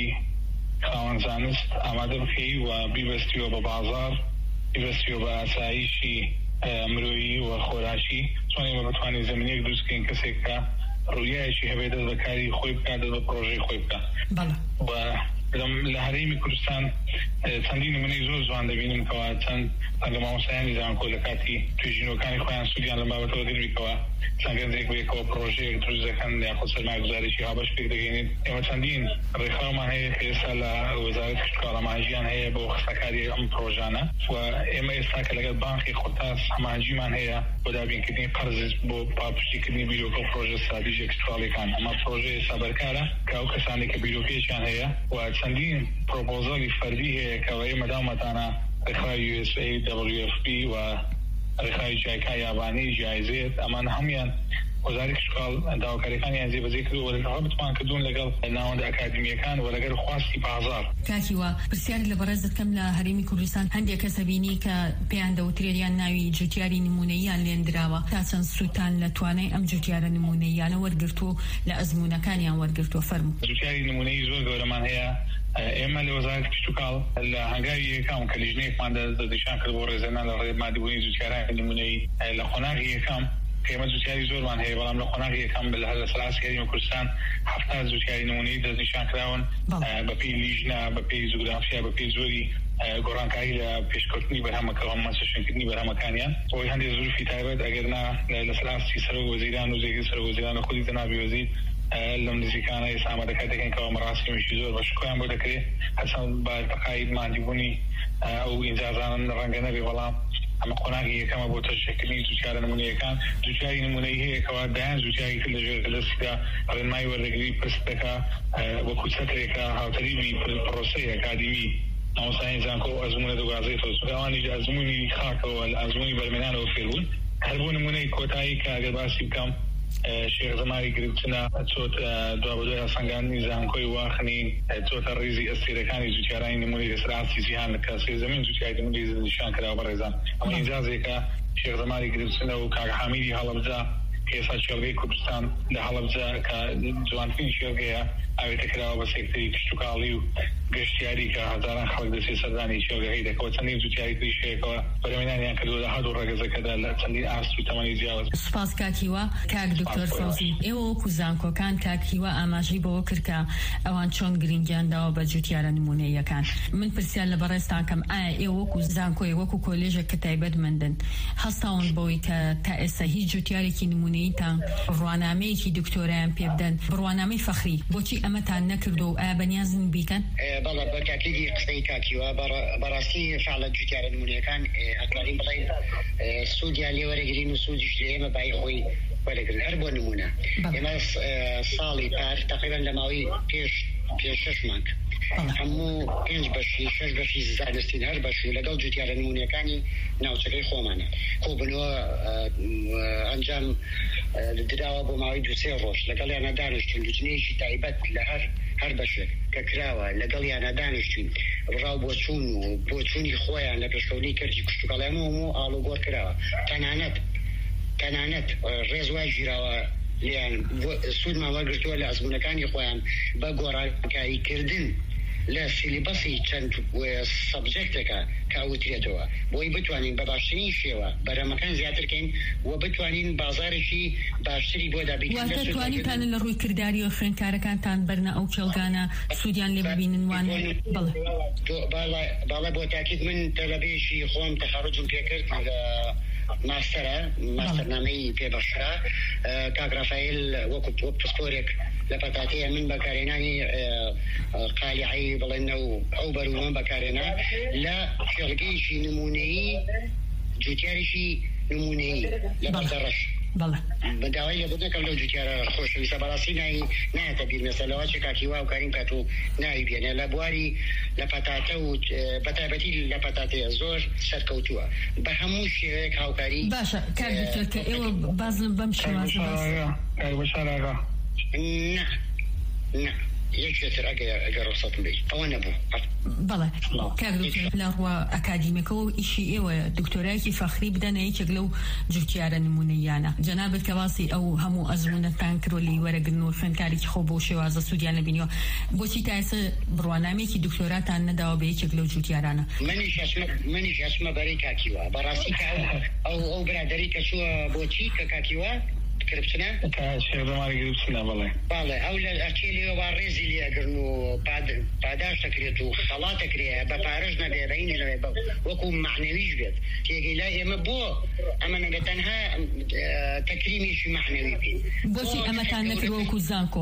خاوەن زانست ئامادە بکەی و بیبەستیوە بە بازار بیبەستیوە بە ئاسایشی مرۆیی و خۆراشی چۆن ئێمە بتوانین زەمینەیەک دروستکەین کەسێک کە ڕوویایەکی هەبێت دەست بەکاری خۆی بکات دەست بە پرۆژەی خۆی بکات و لە هەرێمی کوردستان چەندین نمونەی زۆر جوان دەبینم کەوا چەند ئەگە مامۆستایانی زانکۆ لە کاتی توێژینەوەکانی خۆیان سوودیان لەم بابەتەوە دەبیکەوە چەندێک بێکەوە پرۆژەیەک دروست دەکەن یاخود سەرمایه‌گوزاریی هاوبەش پێک دەگەینێت. ئێمە چەندین ڕێکخراومان هەیە کە ئێستا لە وەزارەتی کشتکار ئاماژیان هەیە بۆ خستەکاری ئەم پرۆژانە و ئێمە ئێستا کە لەگەڵ بانکی خۆتاس ئاماژیمان هەیە بۆ دابینکردنی قەرز بۆ پاپشتیکردنی بیرۆکە و پرۆژە استراتیژیە کشتتواڵیەکان. ئەمە پرۆژە ئێستا بەرکارە کە ئەو کەسانی کە بیرۆکەیەکیان هەیە و چەندین پرۆپۆزەڵی فەردی هەیە کە ئێمە داومەتانە ڕێکخراوی یو ئێس ئێ دبلیو ئێف پی و ڕێکخراوی جایکا یابانی جایزێت ئەمانە هەمویان وەزارەتی کشتتواڵ داواکاریەکانیان جێبەجێ کردووە لەگەڵ بتوان کردوون لەگەڵ ناوەندە ئەکادمیەکان و لەگەڵ خواستی بازار. کاکیوە پرسیاری لە بەڕێزت کەم لە هەرێمی کوردستان هەندێک کەسە بینی کە پێیان دەوترێریان ناوی جوتیاری نمونەییان لێنراوە تا چەند سووتان لە توانای ئەم جوتیارە نمونەییانە وەرگرتو لە ئەزمونەکانیان وەرگرتووە. فەرموو. جوتیاری نمونەیی زۆر گەورەمان هەیە. ئێمە لە وەزارەتی کشتتوکاڵ لە هەنگاوی یەکەم کە لیژنەیەکمان دەستنیشان کرد بۆ ڕێزێنان لە ڕێمادیبوونی جوتیارانی نمونەیی لە قۆناغی یەکەم ئێمە جوتیاری زۆرمان هەیە بەڵام لە قۆناغی یەکەم لە سەراستی هەرێمی کوردستان هەفتاد جوتیاری نمونەیی دەستنیشان کراون بەپێی لیژنە بەپێی جوگرافیا بەپێی زۆری گۆڕانکاری لە پێشکەوتنی بەرهەمەکەەوە مەسەشنکردنی بەرهەمەکانیان بۆی هەندێک زروفی تایبەت ئەگەرنا لە سەراستی سەرۆک وەزیران و جێگەی سەرۆک وەزیران خودی جەنابی وەزیر لەم نزیکانە ئێستا ئامادەکات دەکەنکەوە مەڕاستیمیشی زۆر بەشکۆیان بۆ دەکرێت هەچەند با تەقای مادیبوونی ئەو ئینجازانن ڕەنگە نەبێ بەڵام ئەمە قۆناغی یەکەمە بۆ تەشکیلکردنی جوتیارە نمونەیەکان. جوتیاری نمونەیی هەیە کەوا دایان جوتیاری تر لەژێر دەستیدا ڕێنمای وەردەگری پرس دەکا وەکو چەترێکە هاوتەریبی پرۆسەی ئەکادمی مامۆستایانی زانکۆ و ئەزمونە دەگوازێتەوە سووداوانیش ئەزموونی خاکەوە لە ئەزموونی بەرمێنانەوە فێربوون. هەر بۆ نمونەی کۆتایی کە ئەگەر باسی بکەم شێخ زەماری گرتنە چۆت دوابدوای هەسەنگاندنی زانکۆی واخنی چۆتە ڕێزی ئەستێرەکانی جوتیارانی نمونەی لەسەر ئاستی جیهان لە کاسێ زەمین جوتیاری نمونەی نیشان کراوە بەڕێزان. ئەمە ئینجازێکە شێخ زەماری گرتنە و کاک حامیدی هەڵەبجە کە ئێستا شێڵگەی کوردستان لە هەڵەبجە کە جوانترین شێڵگەیە ئاوێتە کراوە بە سێکتەری کشتتوکاڵی و گەشتیاری کە هەزاران خەڵک دەسێ سەردانی شێڵگەکەی دەکەوە. چەندین جوتیاری تریشەیەکەوە بەرهەمهێنانیان کردووە لە هەردوو ڕێگەزەکەدا لە چەندین ئاست و تەمەنی جیاواز. سوپاس کاکیوە. کاک دکتۆر فەوزی، ئێوە وەکو زانکۆکان کاکیوە ئاماژەی بەوە کرد کە ئەوان چۆن گرنگیان داوە بە جوتیارە نمونەییەکان. من پرسیار لە بەڕێستان کەم ئایا ئێوە وەکو زانکۆی وەکو کۆلێژێک کە تایبەتمەندن هەستاون بەوەی کە تا ئێستا هیچ جوتیارێکی نمونەییتان ڕوانامەیەکی دکتۆرایان پێ بدەن ڕوانامەی فەخری بۆچی ئەمەتان نەکردو و ئایا بەنیازن بیکەن؟ بەڵێ بە تاکیدی قسەی کاکیوە بەڕاستی فعالە جوتیارە نمونەیەکان ئەتوانین بڵێن سوودیان لێ وەرەگرین و سوودیش لە ئێمە بای خۆی وەرەگرن. هەر بۆ نمونە ئێمە ساڵی پار تقریبا لە ماوەی پێش پێش شەش مانگ هەموو پێنج بەشی شەش بەشی زانستین هەر بەش و لەگەڵ جوتیارە نمونەکانی ناوچەکەی خۆمانە کۆبنەوە ئەنجام دراوە بۆ ماوەی دو سێ ڕۆژ لەگەڵیانە دانیشتین دوجنەیەکی تایبەت لە هەر هەر بەشێک کە کراوە لەگەڵیانە دانیشتین ڕاو بۆ چوون و بۆ چوونی خۆیان لە پێشکەوتنی کەرجی کشتتوکاڵیان و ئاڵوگۆڕ کراوە. تەنانەت تەنانەت ڕێزوای ژیراوە لیان سوودمان وەرگرتووە لە ئەزمونەکانی خۆیان بە گۆڕانکاریکردن لە سیلیبەسی چەند سەبجەکتێکە کاوترێتەوە بۆی بتوانین بە باشترین شێوە بەرەمەکان زیاترکەین و بتوانین بازارێکی باشتری بۆ دابین. توانیتان لە ڕووی کردداری و خوێندکارەکانتان بەرنە ئەو کێڵگانە سوودیان لێ ببینن وان باڵە بۆ تاکید من تەلەبێشی خۆم تەخەڕجم پێکرد لە ماستەرە ماستەرنامەی پێبەشرا کاک ڕافایل وەکو پسپۆرێک لە پەتاتەیە من بەکارێنانی قالیعی بڵێنە و ئەو بەروومە بەکارێنا لە شێڵگەیشی نمونەیی جوتیاریشی نمونەیی لە بەردەڕەش بەداوای لە بودنەکەم لەو جوتیارە خۆشەویستە بەڕاستی ناوی نایەتە بیر مەسەلەوە چ کاکیوا و کاریم کات و ناوی بێنێ لە بواری لە پەتاتە و بەتایبەتی لە پەتاتەیە زۆر سەرکەوتووە بە هەموو شێوەیەک هاوکاری. باشە کار دکتۆر کە ئێوە بازم بەم شێوازە نه نه یەکێتر ئەگەر ڕۆسەتم بێت ئەوە نەبوو. بەڵێ کاک دکتۆر لە ڕوا ئەکادیمیەکەەوە ئیشی ئێوە دکتۆرایەکی فەخری بدەنە یەکێک لەو جوتیارە نمونەییانە. جەنابەت کە باسی ئەو هەموو ئەزمونەتان کردولی وەرەگرن و خوێندکارێکی خۆ بۆ شێوازە سوودیان لەبینیەوە بۆچی تا ئێستا بڕوانامێکی دکتۆراتان نەداوە بە یەکێک لەو جوتیارانە؟ منیش ئەچمە بەرەی کاکیوە بەڕاستی ئەو ئەو برادەری کە چووە بۆچی کە کاکیوە کرپشنە شێڕماری گرپسنە بڵێ باڵێ ئەو لە ئەچێلیەوە با ڕێزی لێگرن و پاداش دەکرێت و خەڵات دەکرێت بە پارەش نەبێ بەینی لەوێ بە وەکو معنەویش بێت تێگەی لای ئێمە بۆ ئەمە نەبێت تەنها تەکریمیشی معنەوی بین بۆچی ئەمەتان نەکردوە وەکو زانکۆ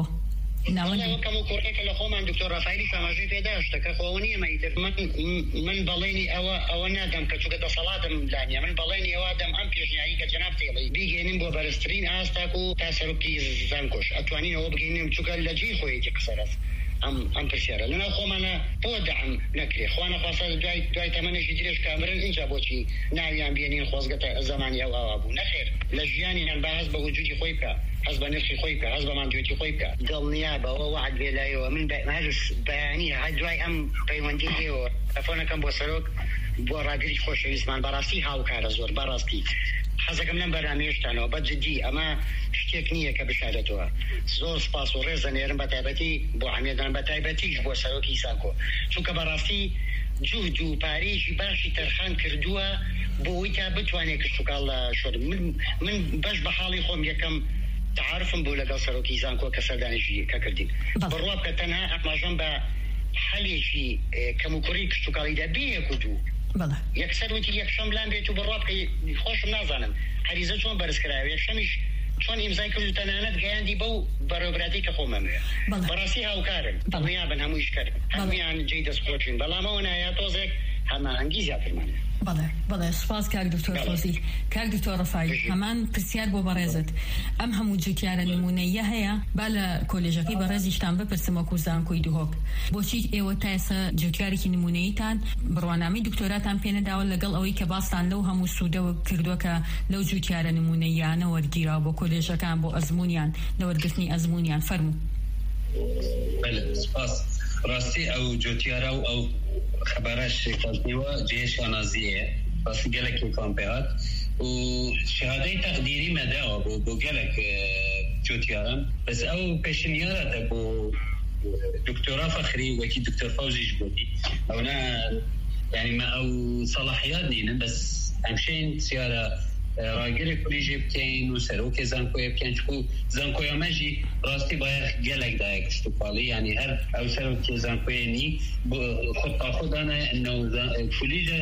وەکەم و کۆڕێکە لە خۆمان دکتۆر ڕافایلی شاماژەی پێداشتەکە خۆوە نییە مەیتر من بەڵێنی ئەوە ئەوە نادەم کە چووکە دەسەڵاتم لانیە من بەڵێنی ئەوە دەم ئەم پێشنیاری کە جەناب تێڵی بیگەێنین بۆ بەرزترین ئاستاک و تا سەرۆکی زانکۆش ئەتوانینەوە بگەینم چووکە لە جێی خۆیەتی قسەرەست ئەم ئەم پرسیارە لەناو خۆمانە بۆ دەعم نەکرێ خوانە خواستە دوای دوای تەمەنێکی درێژ کامرن اینجا بۆچی ناویان بێنین خۆزگەتە زەمانی ئەو ئاوا بوو نەخێر لە ژیانیان بە هەست بە وجودی خۆی بکە هەست بە نرخی خۆی بکە هەست بە ماندوێتی خۆی بکە دڵنیا بەوە وعد بێلایەوە من هەرس بەیانی هەر دوای ئەم پەیوەندی لێەوە تەلەفۆنەکەم بۆ سەرۆک بۆ ڕاگری خۆشەویستمان بەڕاستی هاوکارە زۆر بەڕاستی حەزەکەم لەم بەرنامەیەشتانەوە بە جدی ئەمە شتێک نییە کە بشارێتەوە زۆر سپاس و ڕێز دەنێرم بە تایبەتی بۆ حەمێدان بە تایبەتیش بۆ سەرۆکی زانکۆ چونکە بەڕاستی جوود و پارێژی باشی تەرخان کردووە بۆ ئەوەی تا بتوانێت کشتوکاڵ شۆر من من بەش بە حاڵی خۆم یەکەم تعارفم بوو لەگەڵ سەرۆکی زانکۆ کە سەردانیشی کە کردین بڕوا بکە تەنها ئەماژەم بە حەلێکی کەم و کوڕی کشتوکاڵیدا بێ یەک و دوو یەکسەر وتی یەکشەم لام بێت و بڕوا بکە خۆشم نازانم هەریزە چۆن بەرزکرایەوە یەکشەمیش چۆن ئیمزای کرد و تەنانەت گەیاندی بەو بەڕێوەبراتی کە خۆمەموێ بەڕاستی هاوکارن دڵنیا بن هەموویش کرد هەموویان جێی دەستخۆچین بەڵام ئەوە نایە تۆزێک هەماهەنگی زیاترمانە بەڵێ بەڵێ سوپاس کاک دکتۆر فۆزی کاک دکتۆر ڕەفاعی هەمان پرسیار بۆ بەڕێزت ئەم هەموو جوتیارە نمونەیە هەیە با لە کۆلێژەکەی بەڕێزیشتان بپرسم وەکو زانکۆی دوهۆک بۆچی ئێوە تا ئێستا جوتیارێکی نمونەییتان بڕوانامەی دکتۆراتان پێ نەداوە لەگەڵ ئەوەی کە باستان لەو هەموو سوودەوە کردووە کە لەو جوتیارە نمونەیانە وەرگیرا بۆ کۆلێژەکان بۆ ئەزمونیان لە وەرگرتنی ئەزمونیان فەرموو سپاس ڕاستی ئەو جوتیارە و ئەو خبرش کردیوە جهش نازیه بس گلک کامپیات و شهاده تقدیری مدعا بو بو گلک جوتیارم بس او پیشنیارت بو دکتورا فخری وکی دکتور فوزیش بودی او نه يعني ما او صلاحيات نين بس همشين سيارة راجل كليجي بكين وسروك زانكويا بكين شكو زانكويا ماجي راستي بايخ جلك دايك اشتقالي يعني هر او سروك زانكويا ني خطة خدانا انه كليجا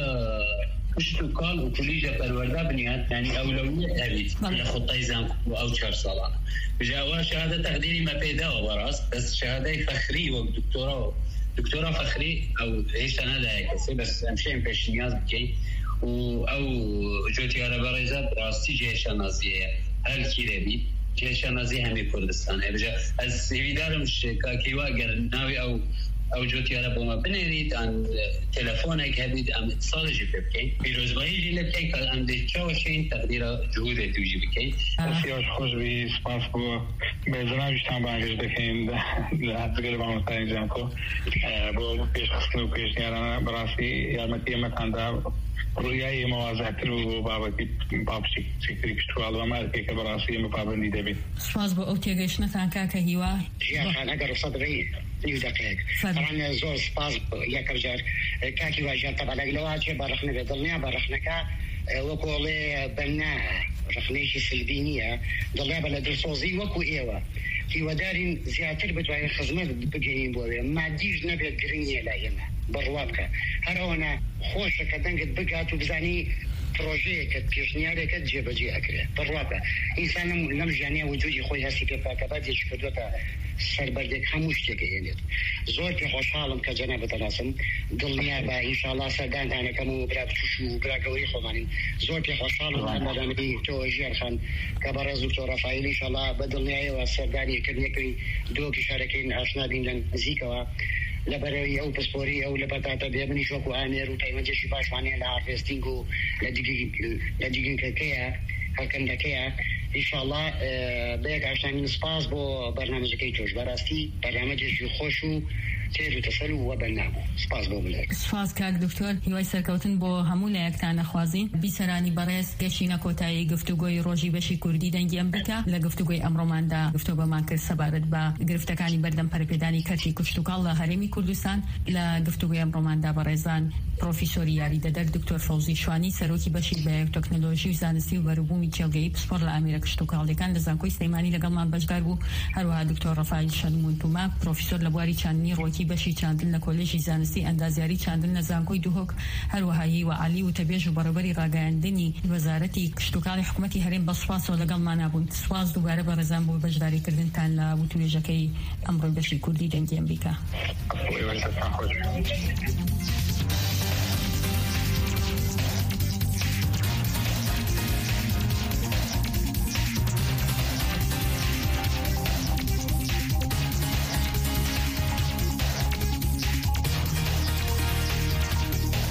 اشتقال وكليجا بالوردا بنيات يعني اولوية هذه لخطة زانكو او شهر صالانة بجاوا شهادة تقديري ما بيداوا براس بس شهادة فخري ودكتوراه دكتورة فخري او ايش انا دايك بس همشين بيش نياز بكين و او جوتیاره برایزاد راستی جهش نازیه هر کی ربی جهش نازی همی کردستانه بجا از سیویدارم شکاکیوا اگر ناوی او او جوتیاره بوما بنرید ان تلفونک هبید ام اتصالشی بکن بیروزبایی جی لبکن که ام ده چاوشین تقدیر جهود توجی بکن سیاش خوش بی سپاس بو بزنابشتان بانگش دکن لحظه با مستقیم جانکو بو پیش خستن و پیش نیارانه براسی یارمتی امتان دا رویای موازاتر و بابتی بابشی سکری کشتوال و مارکی که براسی مقابلی دبید سپاس بو او تیگشنتان کاکا هیوا جیان اگر صدری نیو دقیق طبعا زور سپاس یکم جار کاکی واجه طبعا لگلواتی برخنه بدلنیا برخنکا وکولی بنا رخنیشی سلبینیه دلیا بلدرسوزی وکو ایوه في ودارين زياتر بتوعي خدمات بقيين بوي ما ديج نبي جريني لا يما بروابك هرونا خوش كدنك بقات وبزاني بروجي كبيشنياري كتجيب جي اكره بروابك انسان لم جاني وجودي خويا سي بيبا كبادي شكدوتا سربردك خموش تكينت زور في خوشحالم كجناب تناسم دلنيا با ان شاء الله سدان انا كمو برا بشوشو برا قوري خماني زور في خوشحالم انا دامي تو جير خان كبرز دكتور رفاعي ان شاء الله بدلنيا وسرداني كدنيكي دو شاركين اشنا بين زيكوا لبروي او بسپوري او لبطاطا بيبني شوكو امير وتايمنجي شباش واني لا هارفستينغو لديجي لديجي كيا هكذا كيا ان شاء الله بيك عشان سپاس بو برنامج كيتوش براستي برنامج خوشو تێر و تەسەل و وە بەرنامە. سپاس بۆ بڵێ. سپاس کاک دکتۆر، هیوای سەرکەوتن بۆ هەموو لایەکتان نەخوازین. بیسەرانی بەڕێز گەشتینە کۆتایی گفتوگۆی ڕۆژی بەشی کوردی دەنگی ئەمریکا لە گفتوگۆی ئەمڕۆماندا گفتوگۆ بەمان کرد سەبارەت بە گرفتەکانی بەردەم پەرەپێدانی کەرتی کشتوکاڵ لە هەرێمی کوردستان. لە گفتوگۆی ئەمڕۆماندا بەڕێزان پرۆفیسۆری یاریدەدەر دکتۆر فەوزی شوانی سەرۆکی بەشی بایۆتەکنۆلۆژی و زانستی و بەروبوومی جێگەی پسپۆر لە ئامێرە کشتوکاڵیەکان لە زانکۆی سلەیمانی لەگەڵمان بەشدار بوو. هەروەها دکتۆر ڕەفاعیل شەلموونتوما پرۆفیسۆر لە بواری چاندنی ڕۆکی بەشی چاندن لە کۆلێژی زانستی ئەندازیاری چاندن لە زانکۆی دووهۆک. هەروەها هیوا عالی و تەبێژ و بەڕێوەبەری ڕاگەیاندنی وەزارەتی کشتوکاڵی حکوومەتی هەرێم بە سوپاسەوە لەگەڵمان بوون. سوپاس دووبارە بە ڕێزان بۆ بەشداریکردنتان لە وتوێژەکەی ئەمڕۆی بەشی کوردی دەنگی ئەمریکا.